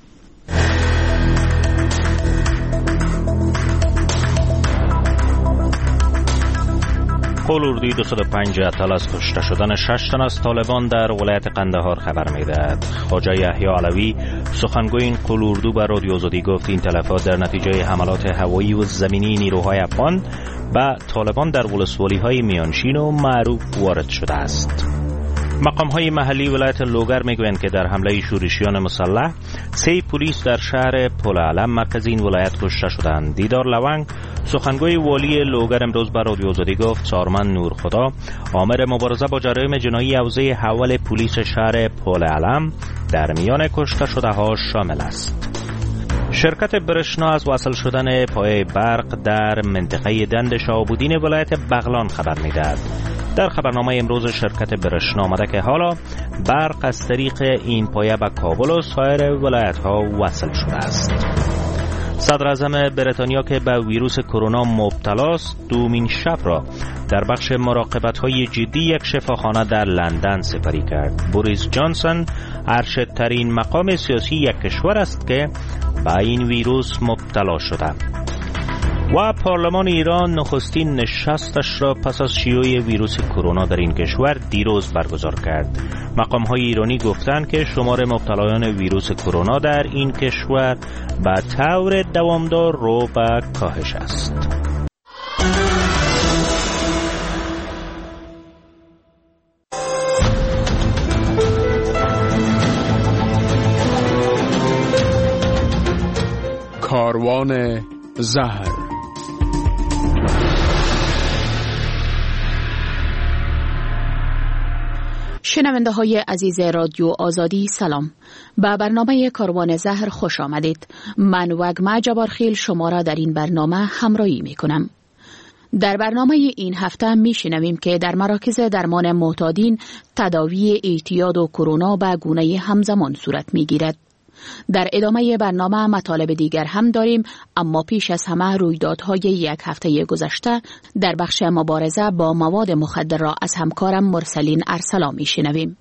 اردوی 205 اطلاع از کشته شدن 6 تن از طالبان در ولایت قندهار خبر میدهد. خواجه یحیی علوی سخنگوی این اردو به رادیو آزادی گفت این تلفات در نتیجه حملات هوایی و زمینی نیروهای افغان به طالبان در ولسوالی‌های میانشین و معروف وارد شده است. مقام‌های محلی ولایت لوگر میگویند که در حمله شورشیان مسلح 3 پلیس در شهر پل علم مرکز این ولایت کشته شدند. دیدار لونگ سخنگوی والی لوگر امروز به رادیو آزادی گفت سارمن نورخدا آمر مبارزه با جرایم جنایی حوزه حول پلیس شهر پل علم در میان کشته شده ها شامل است. شرکت برشنا از وصل شدن پایه برق در منطقه دند شهاب‌الدین ولایت بغلان خبر میدهد. در خبرنامه امروز شرکت برشنا آمده که حالا برق از طریق این پایه به کابل و سایر ولایت ها وصل شده است. صدر اعظم بریتانیا که به ویروس کرونا مبتلاست دومین شب را در بخش مراقبت‌های جدی یک شفاخانه در لندن سپری کرد. بوریس جانسون ارشدترین مقام سیاسی یک کشور است که به این ویروس مبتلا شده. و پارلمان ایران نخستین نشستش را پس از شیوع ویروس کرونا در این کشور دیروز برگزار کرد. مقام‌های ایرانی گفتند که شمار مبتلایان ویروس کرونا در این کشور به طور دوامدار رو به کاهش است. کاروان زهر. شنونده های عزیز رادیو آزادی سلام. به برنامه کاروان زهر خوش آمدید. من وگمه جبارخیل شما را در این برنامه همراهی می کنم. در برنامه این هفته می شنویم که در مراکز درمان معتادین تداوی اعتیاد و کرونا به گونه همزمان صورت می گیرد. در ادامه برنامه مطالب دیگر هم داریم، اما پیش از همه رویدادهای یک هفته گذشته در بخش مبارزه با مواد مخدر را از همکارم مرسلین ارسلا می شنویم.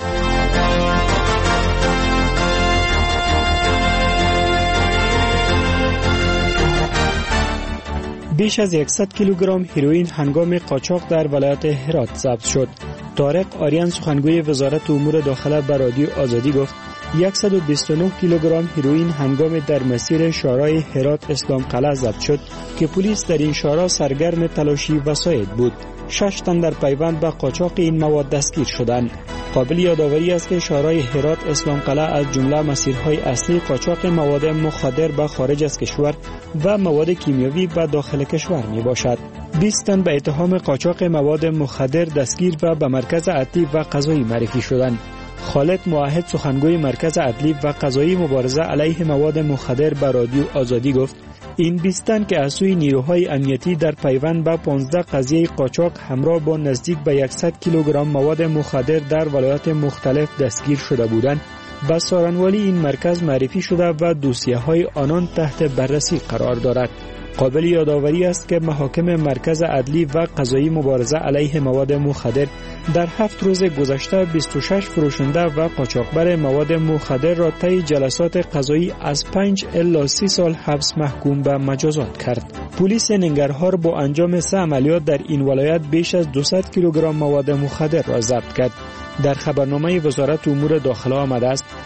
بیش از 100 کیلوگرم هیروئین هنگام قاچاق در ولایت هرات ضبط شد. طارق آریان سخنگوی وزارت امور داخله به رادیو آزادی گفت 129 کیلوگرم هیروئین هنگام در مسیر شورای هرات اسلام قلعه ضبط شد که پلیس در این شورا سرگرم تلاشی وسایل بود. 6 تن در پیوند به قاچاق این مواد دستگیر شدند. قابل یادآوری است که شورای هرات اسلام قلعه از جمله مسیرهای اصلی قاچاق مواد مخدر به خارج از کشور و مواد کیمیاوی به داخل کشور می باشد. 20 تن به اتهام قاچاق مواد مخدر دستگیر و به مرکز عدلی و قضایی معرفی شدند. خالد موحد سخنگوی مرکز عدلی و قضایی مبارزه علیه مواد مخدر به رادیو آزادی گفت این 20 تن که از سوی نیروهای امنیتی در پیوند به 15 قضیه قاچاق همراه با نزدیک به 100 کیلوگرم مواد مخدر در ولایات مختلف دستگیر شده بودند به سارنوالی این مرکز معرفی شده و دوسیه‌های آنان تحت بررسی قرار دارد. قابل یادآوری است که محاکم مرکز عدلی و قضایی مبارزه علیه مواد مخدر در 7 روز گذشته 26 فروشنده و قاچاقبر مواد مخدر را طی جلسات قضایی از 5 الی 30 سال حبس محکوم به مجازات کرد. پلیس ننگرهار با انجام 3 عملیات در این ولایت بیش از 200 کیلوگرم مواد مخدر را ضبط کرد. در خبرنامه وزارت امور داخله آمده است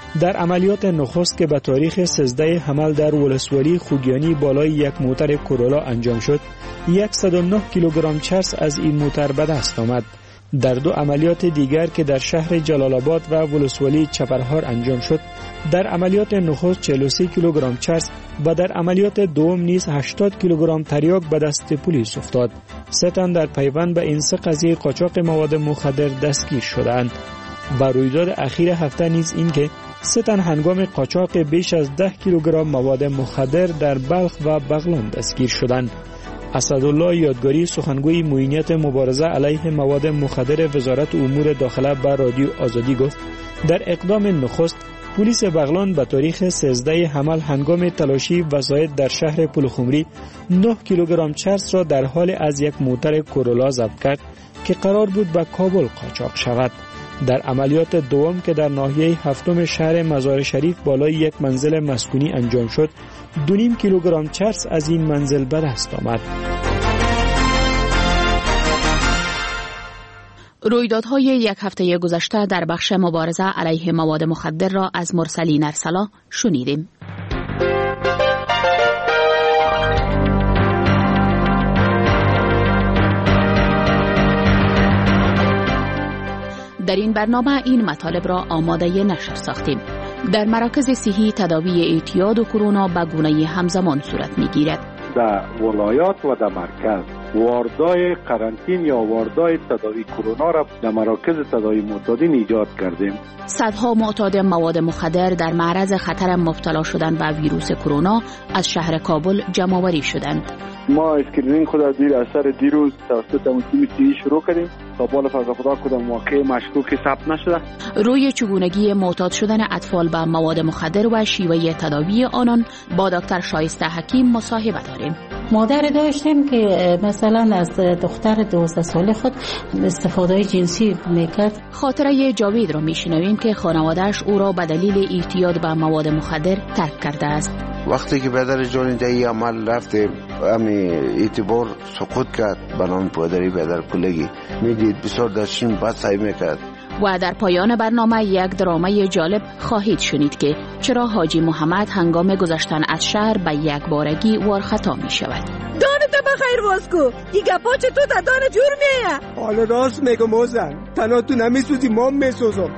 در عملیات نخست که به تاریخ 13 حمل در ولسوالی خوگیانی بالای یک موتر کرولا انجام شد، 109 کیلوگرم چرس از این موتر به دست آمد. در دو عملیات دیگر که در شهر جلال آباد و ولسوالی چپرهار انجام شد، در عملیات نخست 43 کیلوگرم چرس و در عملیات دوم نیز 80 کیلوگرم تریاک به دست پلیس افتاد. 3 تن در پیوند به این 3 قضیه قاچاق مواد مخدر دستگیر شدند. و رویداد اخیر هفته نیز این که 3 تن هنگام قاچاق بیش از 10 کیلوگرم مواد مخدر در بلخ و بغلان دستگیر شدند. اسدالله یادگاری سخنگوی معینیت مبارزه علیه مواد مخدر وزارت امور داخله به رادیو آزادی گفت در اقدام نخست پلیس بغلان به تاریخ 13 حمل هنگام تلاشی وسایط در شهر پلخمری 9 کیلوگرم چرس را در حال از یک موتر کرولا ضبط کرد که قرار بود به کابل قاچاق شود. در عملیات دوم که در ناحیه هفتم شهر مزار شریف بالای یک منزل مسکونی انجام شد، 2.5 کیلوگرم چرس از این منزل به دست آمد. رویدادهای یک هفته گذشته در بخش مبارزه علیه مواد مخدر را از مرسلین ارسلا شنیدیم. در این برنامه این مطالب را آماده نشر ساختیم. در مراکز صحی تداوی اعتیاد و کرونا به گونه همزمان صورت می‌گیرد. در ولایات و در مرکز واردای قرنطین یا واردای تداوی کرونا را در مراکز تداوی معتادین ایجاد کردیم. صدها معتاد مواد مخدر در معرض خطر مبتلا شدن به ویروس کرونا از شهر کابل جمع‌آوری شدند. ما اسکرینینگ خود از دیر اثر دیروز توسط تیم صحی شروع کردیم تا بالا فضا خدا کدام واقع مشکوک ثبت نشده. روی چگونگی معتاد شدن اطفال به مواد مخدر و شیوه تداوی آنان با دکتر شایسته حکیم مصاحبه داریم. مادر داشتیم که مثلا از دختر 12 ساله خود استفاده جنسی میکرد. خاطره جاوید را میشنویم که خانواده‌اش او را به دلیل اعتیاد به مواد مخدر ترک کرده است. وقتی که پدر جان دایی عمل رفته امی اعتبار سقوط کرد بنان پدری پدر کلگی میدید بسیار داشتیم بعد سعی میکرد. و در پایان برنامه یک درامه جالب خواهید شنید که چرا حاجی محمد هنگام گذشتن از شهر به یک بارگی وارخطا می شود. دانت بخیر واسکو این گپا چطور تا دان جور میه؟ حالا راست میگم موزن تنها تو نمیسوزی ما میسوزم.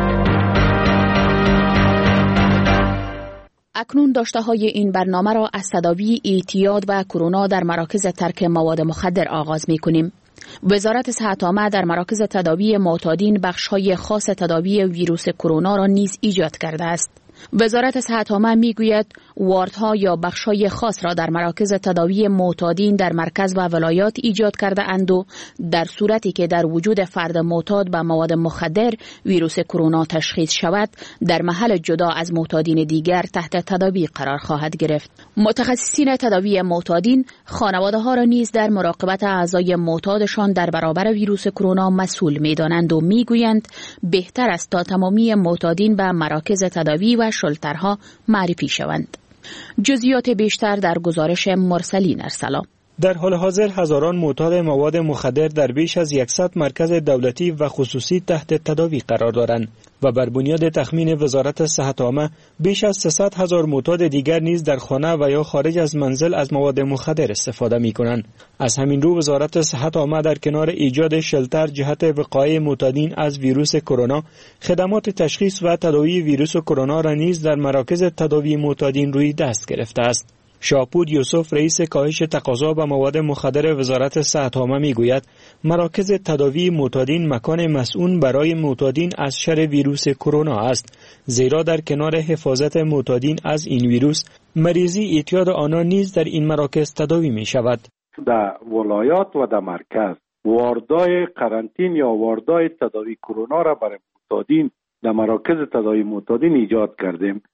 اکنون داشته های این برنامه را از تداوی اعتیاد و کرونا در مراکز ترک مواد مخدر آغاز می کنیم. وزارت صحت عامه در مراکز تداوی معتادین بخش‌های خاص تداوی ویروس کرونا را نیز ایجاد کرده است. وزارت صحت عامه میگوید واردها یا بخش‌های خاص را در مراکز تداوی معتادین در مرکز و ولایات ایجاد کرده اند و در صورتی که در وجود فرد معتاد به مواد مخدر ویروس کرونا تشخیص شود در محل جدا از معتادین دیگر تحت تداوی قرار خواهد گرفت. متخصصین تداوی معتادین خانواده‌ها را نیز در مراقبت اعضای معتادشان در برابر ویروس کرونا مسئول می‌دانند و میگویند بهتر است تا تمامی معتادین به مراکز تداوی و شلترها معرفی شوند. جزئیات بیشتر در گزارش مرسلین ارسلا. در حال حاضر هزاران معتاد مواد مخدر در بیش از 100 مرکز دولتی و خصوصی تحت تداوی قرار دارند و بر بنیاد تخمین وزارت صحت عامه بیش از 300,000 معتاد دیگر نیز در خانه و یا خارج از منزل از مواد مخدر استفاده می‌کنند. از همین رو وزارت صحت عامه در کنار ایجاد شلتر جهت وقایع معتادین از ویروس کرونا، خدمات تشخیص و تداوی ویروس کرونا را نیز در مراکز تداوی معتادین روی دست گرفته است. شاپور یوسف رئیس کاهش تقاضا به مواد مخدر وزارت صحت عامه میگوید مراکز تداوی معتادین مکان مسئول برای معتادین از شر ویروس کرونا است، زیرا در کنار حفاظت معتادین از این ویروس مریضی اعتیاد آنان نیز در این مراکز تداوی می شود. در ولایات و در مرکز واردای قرنطین یا واردای تداوی کرونا را برای معتادین در مراکز تداوی معتادین ایجاد کردیم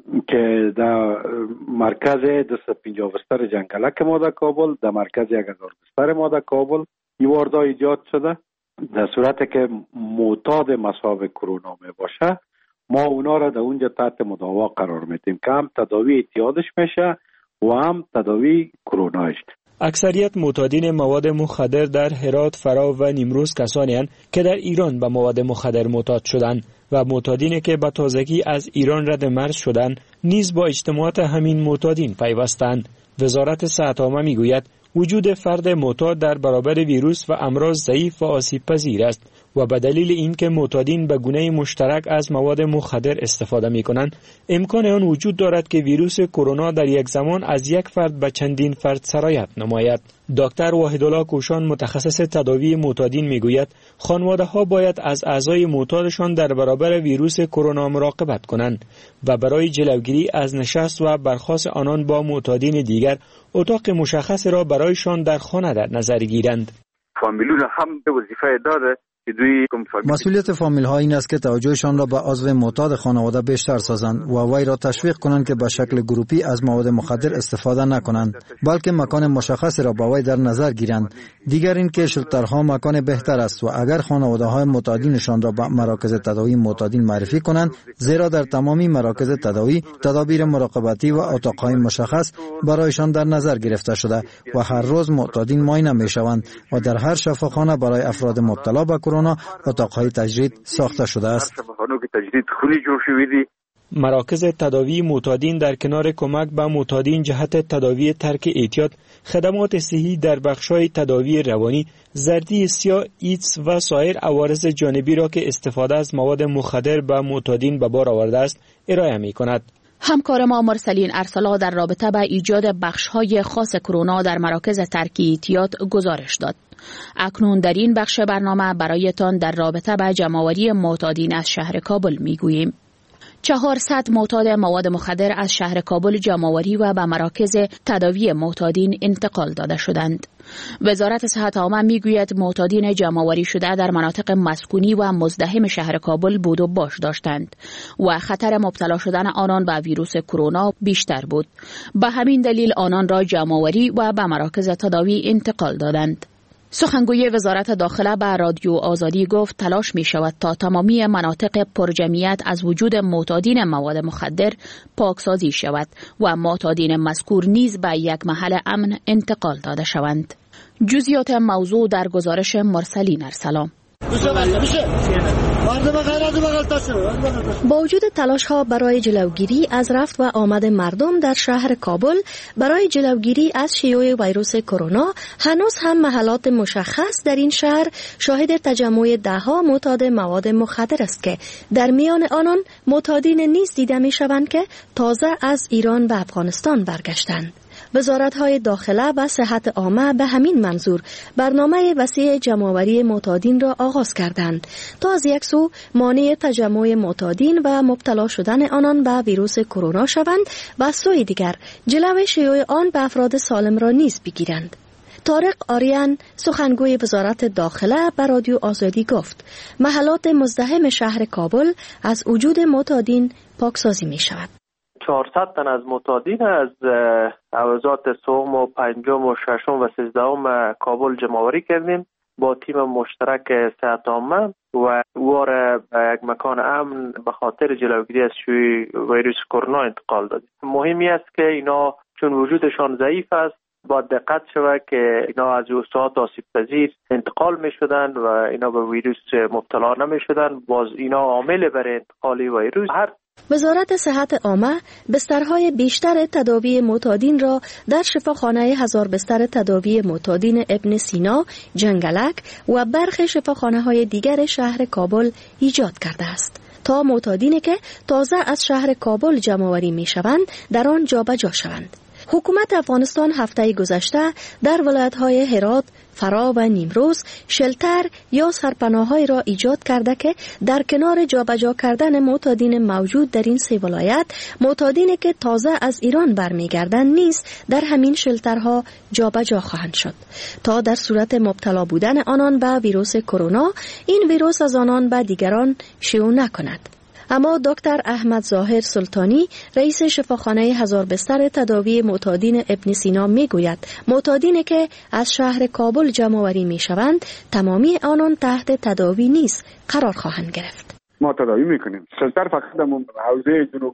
که در مرکز 250 بستر جنگلک ما در کابل، در مرکز 1000 بستر ما در کابل این واردها ایجاد شده. در صورتی که معتاد مصاب کرونا می باشه ما اونا را در اونجا تحت مداوا قرار میدیم که هم تداوی اعتیادش میشه و هم تداوی کرونایش. اکثریت معتادین مواد مخدر در هرات، فرا و نیمروز کسانی هستند که در ایران به مواد مخدر معتاد شدند و معتادینی که به تازگی از ایران رد مرز شدند نیز با اجتماعات همین معتادین پیوستند. وزارت صحت عامه میگوید وجود فرد معتاد در برابر ویروس و امراض ضعیف و آسیب پذیر است و به دلیل اینکه معتادین به گونه مشترک از مواد مخدر استفاده می‌کنند، امکان آن وجود دارد که ویروس کرونا در یک زمان از یک فرد به چندین فرد سرایت نماید. دکتر وحیدالله کوشان متخصص تداوی معتادین میگوید خانواده‌ها باید از اعضای معتادشان در برابر ویروس کرونا مراقبت کنند و برای جلوگیری از نشست و برخاست آنان با معتادین دیگر اتاق مشخص را برایشان در خانه در نظر گیرند. فامیلون هم به وظیفه داره. مسئولیت فامیل ها این است که توجهشان را به عضو معتاد خانواده بیشتر سازند و وی را تشویق کنند که به شکل گروپی از مواد مخدر استفاده نکنند، بلکه مکان مشخصی را با وی در نظر گیرند. دیگر این که شلترها مکان بهتر است و اگر خانواده های معتادینشان را به مراکز تداوی معتادین معرفی کنند، زیرا در تمامی مراکز تداوی تدابیر مراقبتی و اتاقهای مشخص برایشان در نظر گرفته شده و هر روز معتادین معاینه میشوند و در هر شفاخانه برای افراد مبتلا به اتاقهای تجدید ساخته شده است. مراکز تداوی معتادین در کنار کمک به معتادین جهت تداوی ترک اعتیاد، خدمات صحی در بخش‌های تداوی روانی، زردی سیاه، ایدز و سایر عوارض جانبی را که استفاده از مواد مخدر به معتادین به بار آورده است ارائه می‌کند. همکار ما مرسلین ارسلا در رابطه با ایجاد بخش‌های خاص کرونا در مراکز ترک اعتیاد گزارش داد. اکنون در این بخش برنامه برایتان در رابطه با جمع‌آوری معتادین از شهر کابل میگوییم. 400 معتاد مواد مخدر از شهر کابل جمع‌آوری و به مراکز تداوی معتادین انتقال داده شدند. وزارت صحت عامه میگوید معتادین جمع‌آوری شده در مناطق مسکونی و مزدحم شهر کابل بود و باش داشتند و خطر مبتلا شدن آنان به ویروس کرونا بیشتر بود. به همین دلیل آنان را جمع‌آوری و به مراکز تداوی انتقال دادند. سخنگوی وزارت داخله به رادیو آزادی گفت تلاش می شود تا تمامی مناطق پرجمعیت از وجود معتادین مواد مخدر پاکسازی شود و معتادین مذکور نیز به یک محل امن انتقال داده شوند. جزئیات موضوع در گزارش مرسلین ارسلان. با وجود تلاش ها برای جلوگیری از رفت و آمد مردم در شهر کابل برای جلوگیری از شیوع ویروس کرونا، هنوز هم محلات مشخص در این شهر شاهد تجمع ده‌ها معتاد مواد مخدر است که در میان آنان معتادین نیز دیده می شوند که تازه از ایران و افغانستان برگشتند. وزارت‌های داخله و صحت عامه به همین منظور برنامه وسیع جمع‌آوری معتادین را آغاز کردند تا از یک سو مانع تجمع معتادین و مبتلا شدن آنان به ویروس کرونا شوند و از سوی دیگر جلوی شیوع آن به افراد سالم را نیز بگیرند. طارق آریان سخنگوی وزارت داخله به رادیو آزادی گفت محلات مزدحم شهر کابل از وجود معتادین پاکسازی می شود. 400 تن از معتادین از اوضاعات سوم و پنجم و ششم و سیزدهم کابل جمع‌آوری کردیم با تیم مشترک صحت عامه و وار یک مکان امن به خاطر جلوگیری از شیوع ویروس کرونا انتقال دادیم. مهمی است که اینا چون وجودشان ضعیف است با دقت شود که اینا از اوضاعات آسیب پذیر انتقال می شدن و اینا به ویروس مبتلا نمی شدن، باز اینا عامل برای انتقال ویروس. وزارت صحت عامه بسترهای بیشتر تداوی معتادین را در شفاخانه 1000 بستر تداوی معتادین ابن سینا، جنگلک و برخی شفاخانه‌های دیگر شهر کابل ایجاد کرده است تا معتادینی که تازه از شهر کابل جمع‌آوری می‌شوند در آن جابجا شوند. حکومت افغانستان هفته گذشته در ولایت‌های هرات، فرا و نیمروز شلتر یا سرپناه‌های را ایجاد کرده که در کنار جابجا کردن معتادین موجود در این سه ولایت، معتادینی که تازه از ایران برمیگردند نیز در همین شلترها جابجا خواهند شد تا در صورت مبتلا بودن آنان به ویروس کرونا این ویروس از آنان به دیگران شیوع نکند. اما دکتر احمد ظاهر سلطانی رئیس شفاخانه 1000 بستر تداوی معتادین ابن سینا میگوید معتادینی که از شهر کابل جمع‌آوری میشوند تمامی آنان تحت تداوی نیز قرار خواهند گرفت. ما تداوی میکنیم. شلتر فقط در حوزه جنوب غرب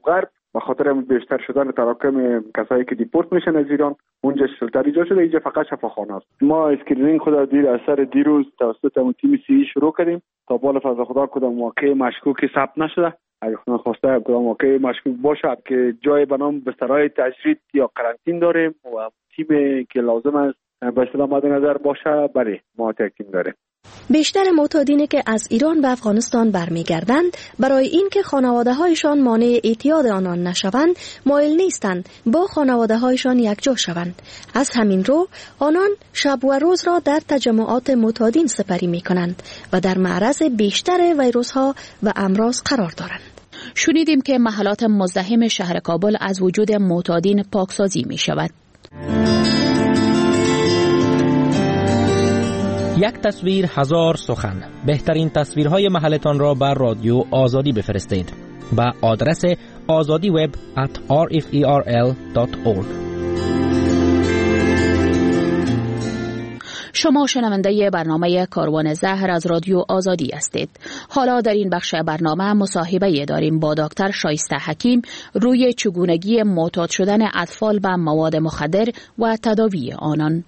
به خاطر بیشتر شدن تراکم کسایی که دیپورت میشن از ایران اونجا شلتر ایجاد شده، اینجا فقط شفاخانه است. ما اسکرینینگ خود از سر دیروز توسط تیم سی شروع کردیم تا بالا فضل خدا کدام واقع مشکوکی ثبت نشده. اگه خدا خواسته کدام واقع مشکوک باشد که جای به نام بسترهای تجرید یا قرنطین داریم و تیم که لازم است به اصطلاح مد نظر باشه، بله ما تیم داریم. بیشتر معتادینی که از ایران به افغانستان برمیگردند برای اینکه خانواده‌هایشان مانع اعتیاد آنان نشوند مایل نیستند با خانواده‌هایشان یکجا شوند. از همین رو آنان شب و روز را در تجمعات معتادین سپری می‌کنند و در معرض بیشتر ویروس‌ها و امراض قرار دارند. شنیدیم که محلات مزدحم شهر کابل از وجود معتادین پاکسازی می‌شود. یک تصویر هزار سخن. بهترین تصویرهای محلتان را بر رادیو آزادی بفرستید به آدرس azadiweb@rferl.org. شما شنونده برنامه کاروان زهر از رادیو آزادی هستید. حالا در این بخش برنامه مصاحبه داریم با دکتر شایسته حکیم روی چگونگی معتاد شدن اطفال به مواد مخدر و تداوی آنان.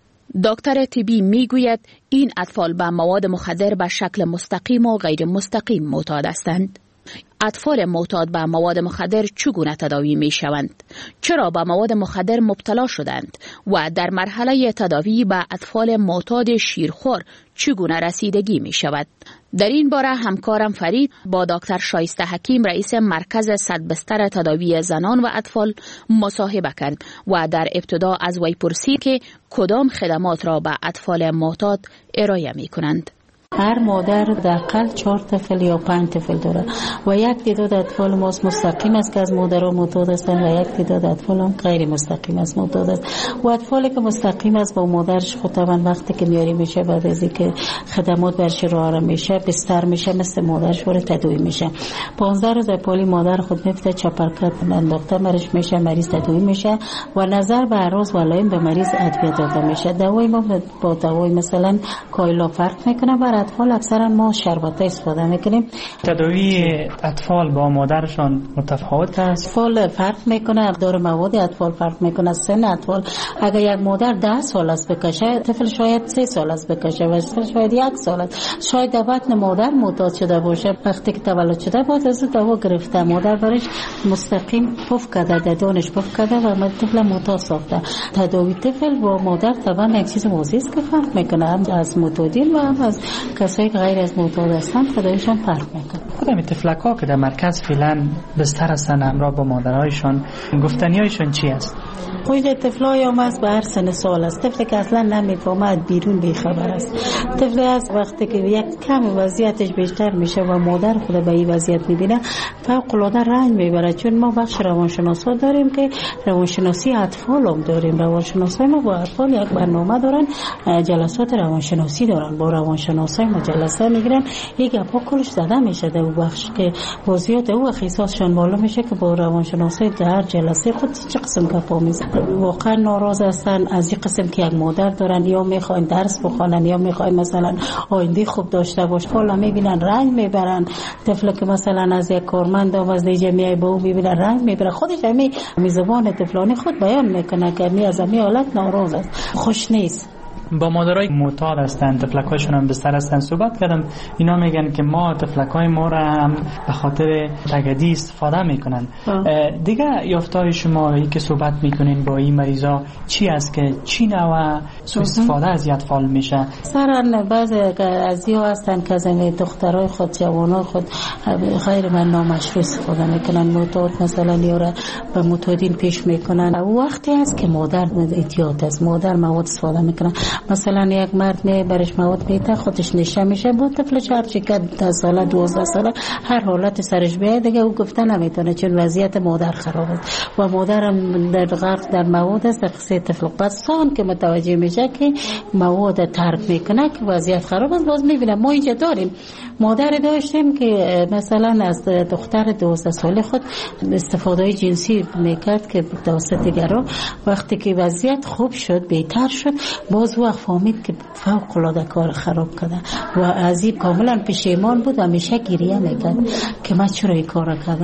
دکتر طبی میگوید این اطفال به مواد مخدر به شکل مستقیم و غیر مستقیم معتاد هستند. اطفال معتاد به مواد مخدر چگونه تداوی می شوند؟ چرا به مواد مخدر مبتلا شدند؟ و در مرحله تداوی به اطفال معتاد شیرخوار چگونه رسیدگی می شود؟ در این باره همکارم فرید با دکتر شایسته حکیم رئیس مرکز 100 بستر تداوی زنان و اطفال مصاحبه کرد و در ابتدا از وی پرسید که کدام خدمات را به اطفال معتاد ارائه می کنند. هر مادر دقیقاً 4 طفل یا 5 طفل داره و یک تعداد اطفال ما مستقیم است که از مادرها معتاد هستند و یک تعداد اطفال هم غیر مستقیم است معتاد است. و اطفالی که مستقیم است با مادرش خود طبعا وقتی که میاری میشه بعد از اینکه خدمات برش راه میشه بستر میشه مثل مادرش وارد تداوی میشه. 15 روز پالی مادر خود میفته چپرکت انداخته مرش میشه، مریض تداوی میشه و نظر به اعراض و علائم به مریض ادویه داده میشه. دوای ما با دوای مثلا کایلا فرق میکنه. اطفال اکثرا ما شربت استفاده میکنیم. تداوی اطفال با مادرشان متفاوت است. اطفال فرق میکنه، مقدار مواد اطفال فرق میکنه، سن اطفال. اگر یک مادر 10 سال است بکشه، طفل شاید 3 سال است بکشه و طفل شاید 1 سال است. شاید در بطن مادر معتاد شده باشه، وقتی که تولد شده بود از دوا گرفته، مادر برش مستقیم پف کرده، دانش پف کرده و طفل معتاد ساخته. تداوی طفل با مادر طبعا یک چیز واضحه است که فرق میکنه از معتادین و از کسایی که غیر از معتاد هستند خودشون فرق میکنه. خودم طفلکا که در مرکز فعلا بستر هستن همراه با مادرایشان، گفتنیایشون چی است؟ خود طفلای هم از به هر سن سال است. طفلی که اصلا نمیفهمه بیرون بیخبر است. طفلی از وقتی که یک کم وضعیتش بیشتر میشه و مادر خود به این وضعیت میبینه فوق العاده رنج میبره. چون ما بخش روانشناسا داریم که روانشناسی اطفال هم داریم. روانشناسای ما با اطفال یک برنامه دارن، جلسات روانشناسی دارن، با روانشناسای ما جلسه میگیرن. یک گپا کلش زده میشه در بخش که وضعیت او اختصاصشان معلوم میشه که با روانشناسای در جلسه خود چه قسم گپا میزنن. واقعا ناراض هستن از این قسم که یک مادر دارن، یا میخواین درس بخونن یا میخواین مثلا آینده خوب داشته باشه. حالا میبینن رنج میبرن. طفل که مثلا از یک کارمند و از جمعیت با او میبینن رنج میبره، خودش همین زبان طفلانی خود بیان میکنه که می از همین حالت ناراض است، خوش نیست. با مادرای معتاد هستند، طفلکایشون هم بستر هستند صحبت کردم. اینا میگن که ما طفلکای ما را هم به خاطر تگدی استفاده میکنن. دیگه یافتهای شما ای که صحبت میکنین با این مریضا چی است که چی نوع سوء استفاده از اطفال میشه؟ سران بعض از ها هستن که از دخترای خود جوانای خود غیر من نامشروع استفاده میکنن. معتاد مثلا یا به معتادین پیش میکنن. وقتی است که مادر احتیاط است، مادر مواد استفاده میکنه. مثلا یک مرد برش مواد میده خودش نشه میشه با طفلش هر چی که 10 ساله 12 ساله هر حالت سرش بیاد دیگه او گفته نمیتونه چون وضعیت مادر خراب است و مادرم در غرق در مواد است. در قصه طفل بسان که متوجه میشه که مواد ترک میکنه که وضعیت خراب است، باز میبینه. ما اینجا داریم مادر داشتیم که مثلا از دختر 12 ساله خود استفاده جنسی میکرد که توسط دیگران. وقتی که وضعیت خوب شد بهتر شد باز وقت فهمید که فوق العاده کار خراب کرده و از این کاملا پشیمان بود و همیشه گریه میکرد که من چرا این کار کردم.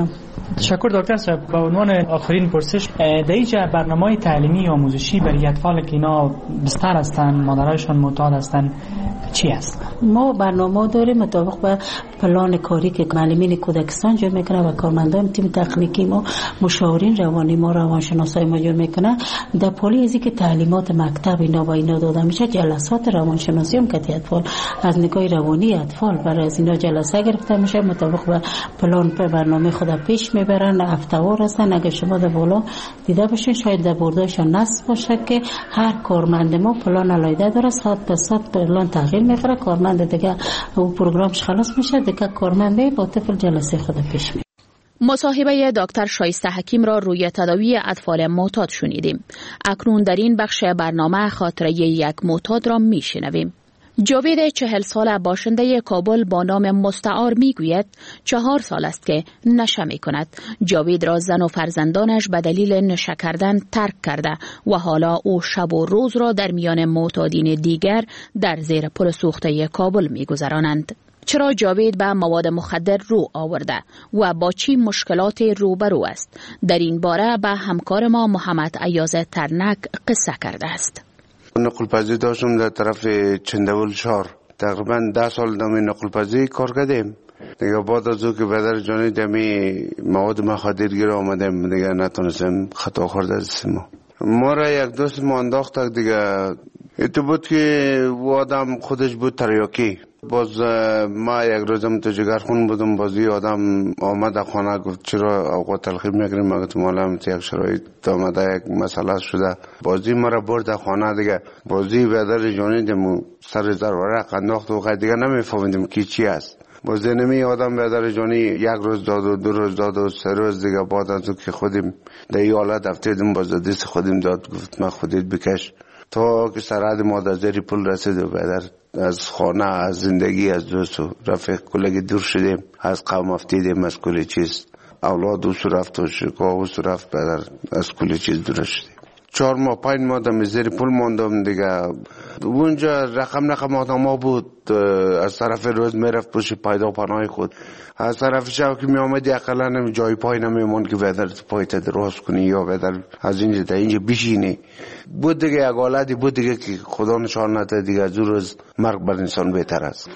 تشکر دکتر صاحب. به عنوان آخرین پرسش، در اینجا برنامه تعلیمی آموزشی برای اطفال که اینا بستر هستن، مادرایشان معتاد هستن، چی است؟ ما برنامه داریم مطابق به پلان کاری که معلمین کودکستان جور میکنه و کارمندان تیم تکنیکی ما، مشاورین روانی ما، روانشناسای ما جور میکنه. در پالی ازی که تعلیمات مکتب اینا و اینا داده میشه، جلسات روانشناسی هم که اطفال از نگاه روانی اطفال برای از اینا جلسه گرفته میشه، مطابق به پلان به برنامه خود پیش میبرن. هفته‌وار هستن. اگر شما در بالا دیده باشین شاید در برداشتان نصب باشه که هر کارمند ما پلان علایده داره، ساعت به ساعت پلان تغییر میکنه. کارمند دیگه او پروگرامش خلاص میشه، دیگه کارمند با طفل جلسه خود پیش میبره. مصاحبه دکتر شایسته حکیم را روی تداوی اطفال معتاد شنیدیم. اکنون در این بخش برنامه خاطره یک معتاد را میشنویم. جاوید 40 ساله باشنده کابل با نام مستعار میگوید 4 سال است که نشه می کند. جاوید را زن و فرزندانش به دلیل نشه کردن ترک کرده و حالا او شب و روز را در میان معتادین دیگر در زیر پل سوخته کابل میگذرانند. چرا جاوید به مواد مخدر رو آورده و با چی مشکلات روبرو است؟ در این باره به همکار ما محمد ایاز ترنک قصه کرده است. نقل پذیری داشتم در طرف چندول شهر. تقریبا 10 سال در نقل پذیری کار کردیم. دیگه بعد از او که پدر جانی دمی مواد مخدر گیر آمدیم، دیگه نتونستیم، خطا خورده دستیم. ما را یک دوست ما انداخت دیگه. ایتو بود که و آدم خودش بود تریاکی. باز ما یک روزم تو جگرخون بودم، بازی آدم آمد خانه گفت چرا اوقات تلخی میگیریم؟ مگه تو معلم یک شرایط آمده، یک مسئله شده. بازی ما را برد خانه دیگه. بازی بدر جانیدم سر زرورق انداخت و دیگه نمیفهمیدم کی چی است. بازی نمی آدم بدر جانی یک روز داد و 2 روز داد و 3 روز دیگه. بعد از او که خودیم در این حالت افتادیم، باز دست خودیم داد، گفت من خودت بکش. تا که سرحد ما در زیر پل رسید و بدر از خانه، از زندگی، از دوست و رفیق کلگی دور شدیم. از قوم افتیدیم، از کل چیز. اولاد اوسو رفت و شکا اوسو رفت، بدر از کل چیز دور شدیم. 4 ماه 5 ماه در زیر پل ماندم دیگه. اونجا رقم آدم ها بود. از طرف روز میرفت پوش پیدا پناه خود، از طرف شب که می آمدی اقلا جای پای نمیمون که بدر پایت دراز کنی یا بدر از اینجا تا اینجا بشینی. بود دیگه یک حالتی بود دیگه که خدا نشان نده دیگه. از اون روز مرگ بر انسان بهتر است.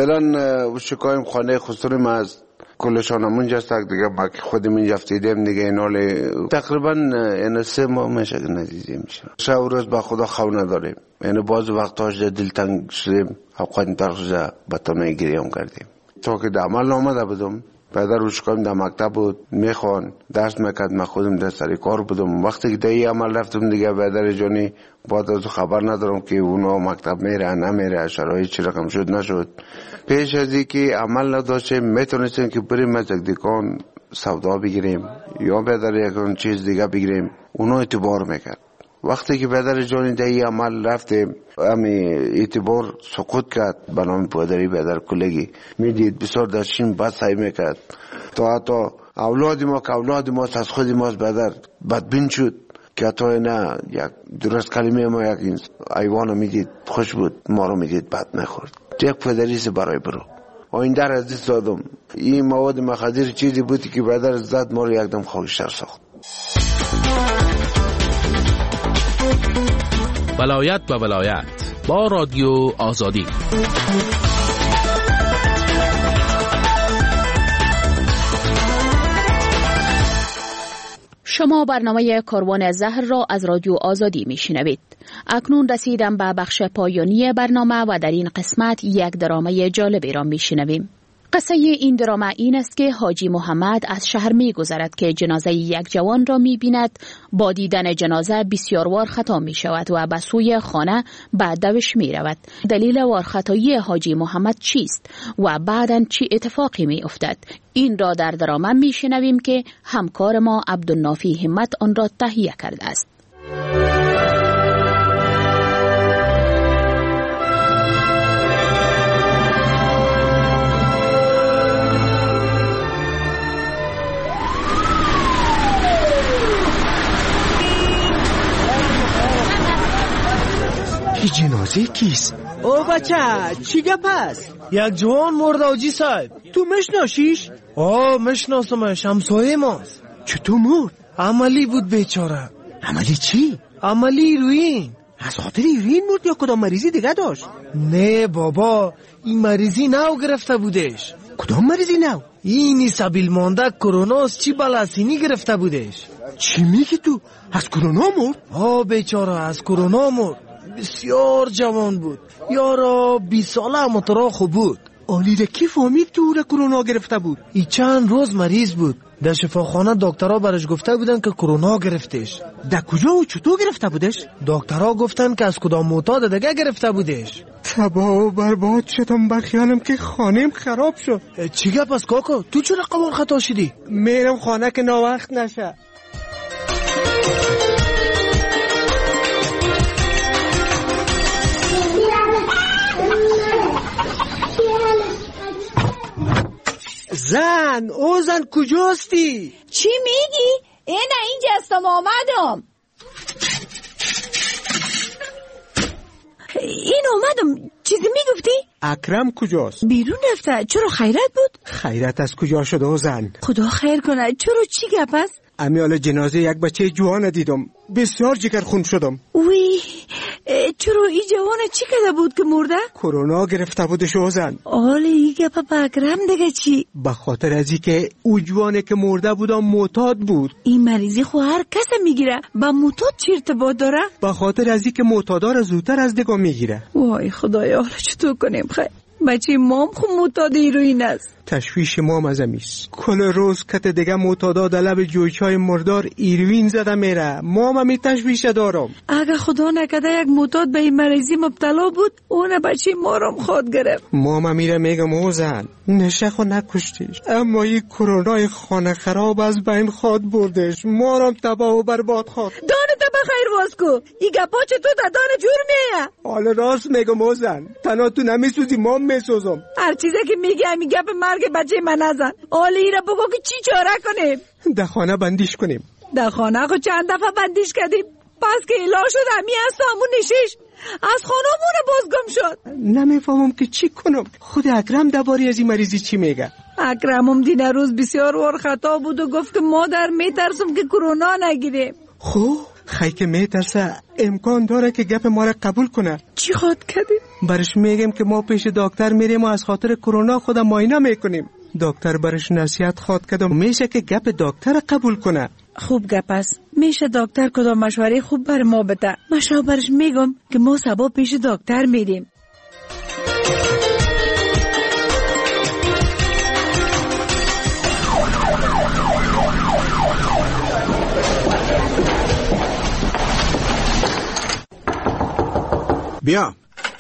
فعلا شکایم خانه خسرم از کلشان همونجا است دیگه. ما که خودم اینجا افتیدیم دیگه. اینال تقریبا این 3 ماه میشه که ندیدیم میشه. شب و روز با خدا خو نداریم. یعنی بعض وقتاش دلتنگ شدیم، اوقات پرخوزه بطمه گریم کردیم. تا که در عمل آمده بودم، پدر روشکایم در مکتب بود، میخوان درس میکرد، من خودم در سری کار بودم. وقتی که در این عمل رفتم دیگه پدر جانی بعد از خبر ندارم که اونا مکتب میره نمیره، شرایط چی رقم شد نشد. پیش از این که عمل نداشتیم میتونستیم که بریم از یک دکان سودا بگیریم یا پدر یک چیز دیگه بگیریم، اونا اعتبار میکرد. وقتی که پدر جانی در این عمل رفتیم، امی اعتبار سقوط کرد. بنام پدری پدر کلگی میدید بسیار داشتیم بد سعی میکرد تا حتی اولاد ما که اولاد ما از خود ما پدر بدبین شد که حتی نه یک درست کلمه ما یک ایوان میدید خوش بود، ما رو میدید بد نخورد. یک پدریست برای برو آینده را از دست دادم. این مواد مخدر چیزی بودی که پدر زد ما رو یکدم خاکستر ساخت. ولایت و ولایت با رادیو آزادی. شما برنامه کاروان زهر را از رادیو آزادی میشنوید. اکنون رسیدم به بخش پایانی برنامه و در این قسمت یک درامه جالبی را میشنویم. قصه این درامه این است که حاجی محمد از شهر می گذرد که جنازه یک جوان را می بیند. با دیدن جنازه بسیار وار خطا می شود و به سوی خانه به دوش می رود. دلیل وارخطایی حاجی محمد چیست و بعداً چی اتفاقی می افتد؟ این را در درامه می شنویم که همکار ما عبدالنافی همت آن را تهیه کرده است. جنازه کیست؟ او بچه چی گپ است؟ یک جوان مرده آجی صاحب. تو مشناسیش؟ مشناسمش، همسایه ماست. چطور مرد؟ عملی بود بیچاره. عملی چی؟ عملی هیروئین. از خاطر هیروئین مرد یا کدام مریضی دیگه داشت؟ نه بابا، این مریضی نو گرفته بودش. کدام مریضی نو؟ اینی سبیل مانده کروناست، چی بلاسینی گرفته بودش. چی میگی تو؟ از کرونا مرد؟ بیچاره از کرونا مرد. بسیار جوان بود، یارا 20 ساله مترا خوب بود. آلیده کی فهمید که او را کرونا گرفته بود؟ ای چند روز مریض بود، در شفاخانه دکترها برش گفته بودن که کرونا گرفتش. در کجا و چطور گرفته بودش؟ دکترها گفتن که از کدام معتاد دیگه گرفته بودش. تباه و برباد شدم، بخیالم که خانم خراب شد. چی گپ است کاکا؟ تو چرا قبول خطا شدی؟ میرم خانه که ناوقت نشه. زن، او زن کجاستی؟ چی میگی؟ اینجا هستم، آمدم. اومدم. چیزی میگفتی؟ اکرم کجاست؟ بیرون رفته. چرا خیرت بود؟ خیرت از کجا شده او زن؟ خدا خیر کنه. چرا چی گپ است؟ امیال جنازه یک بچه جوان دیدم، بسیار جگر خون شدم. وی چرا این جوان چی کرده بود که مرده؟ کرونا گرفته بودش او زن. آله این گپ بکرم دیگه چی؟ به خاطر ازی که او جوانه که مرده بود معتاد بود. این مریضی خو هر کس میگیره، با معتاد چی ارتباط داره؟ به خاطر ازی که معتادا را زودتر از دیگه میگیره. وای خدایا، حالا چطور کنیم خیر؟ بچه مام خو معتاد هیروئین است. تشویش مام از امیست. کل روز کت دیگه معتادا در لب جویچای مردار هیروئین زده میره. مام همی تشویش دارم. اگه خدا نکده یک معتاد به این مریضی مبتلا بود، اون بچه ما رو خواد گرفت. مام میره میگم او زن نشه خو نکشتیش، اما این کرونای خانه خراب از بین خواد بردش، ما رو تباه و برباد خواد. دانه تا بخیر واسکو، این گپا چطور در دانه جور میه؟ حالا راست میگم او زن، تنها تو نمیسوزی مام میسوزم. هر چیزی که میگه همی گپ مرگ بچه من نزن. حالا ایره بگو که چی چاره کنیم؟ در خانه بندیش کنیم. در خانه خو چند دفعه بندیش کردیم، پس که ایلا شد همی از همون نشیش از خانمون بازگم شد. نمیفهمم که چی کنم. خود اکرم درباره از این مریضی چی میگه؟ اکرمم دین روز بسیار وار خطا بود و گفت که مادر میترسم که کرونا نگیره. خب خی که میترسه امکان داره که گپ ما را قبول کنه. چی خواد کردیم؟ برش میگم که ما پیش دکتر میریم و از خاطر کرونا خود معاینه میکنیم. دکتر برش نصیحت خواد کردم میشه که گپ دکتر قبول کنه. خوب گپ است. میشه دکتر کدام مشوره خوب بر ما بده. مشا برش میگم که ما سبا پیش دکتر میریم. بیا.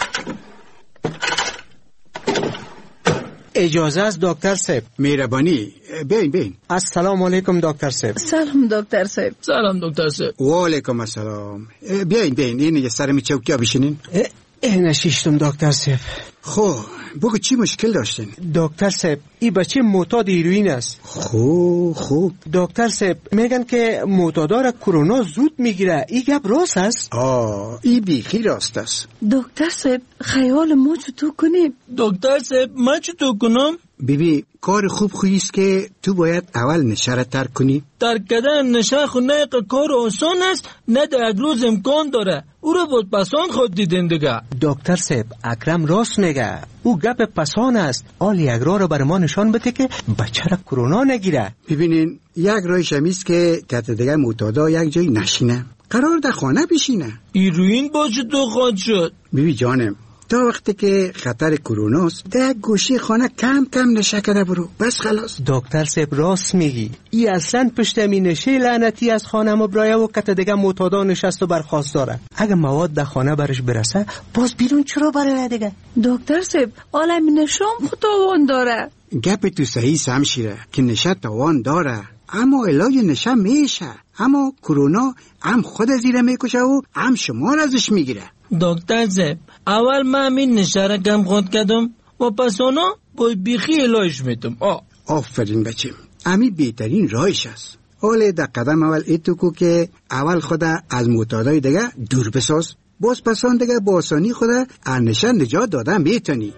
اجازه از دکتر صاحب. مهربانی بین. السلام علیکم دکتر صاحب. سلام دکتر صاحب. سلام دکتر صاحب. و علیکم السلام. بیاین این سرمی چوکیا بشینین. نشیشتم دکتر صاحب. خب بگو چی مشکل داشتین؟ دکتر صاحب این بچه معتاد هیروئین است. خوب دکتر صاحب میگن که معتادا را کرونا زود میگیره، این گپ راست است؟ این بیخی راست است. دکتر صاحب خیال ما چطور کنیم؟ دکتر صاحب من چطور کنم؟ بیبی کار خوب خویست که تو باید اول نشه را ترک کنی. ترک کردن نشه خو نه کار آسان است، نه در یک روز امکان داره. او رو بود پسان خود دیدن دیگه. دکتر صاحب اکرم راست میگه، او گپ پسان است. آل یک راه رو بر ما نشان بده که بچه را کرونا نگیره. ببینین یک راهش همیست که کت دیگه معتادا یک جای نشینه، قرار در خانه بشینه. هیروئین باشه تو خود شد. بیبی جانم تا وقتی که خطر کروناست در گوشی خانه کم نشه کرده برو، بس خلاص. دکتر صاحب راست میگی، ای اصلا پشت می نشه لعنتی از خانه مبرایه و کت دیگه معتادا نشست و برخواست داره. اگه مواد در خانه برش برسه باز بیرون چرا بره دیگه؟ دکتر صاحب عالم نشام خود تاوان داره. گپ تو صحیح سمشیره که نشه تاوان داره، اما علاج نشه میشه. اما کرونا هم خود زیره میکشه و هم شما را ازش میگیره. دکتر صاحب اول من همین نشه را کم خود کردم و پس اونا باید بیخی علاج میتم. آفرین بچیم، امی بهترین راهش است. حالا در قدم اول ایتو کو که اول خود از معتادای دیگه دور بساز، باز پسان دیگه با آسانی خود انشن نجات دادن میتونی.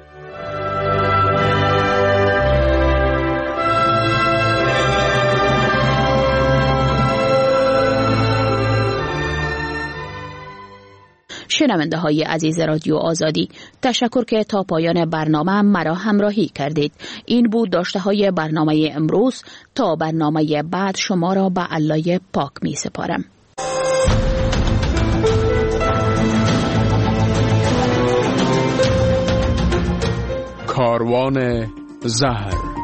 شنونده های عزیز رادیو آزادی، تشکر که تا پایان برنامه مرا همراهی کردید. این بود داشته های برنامه امروز. تا برنامه بعد شما را به الله پاک می سپارم. کاروان زهر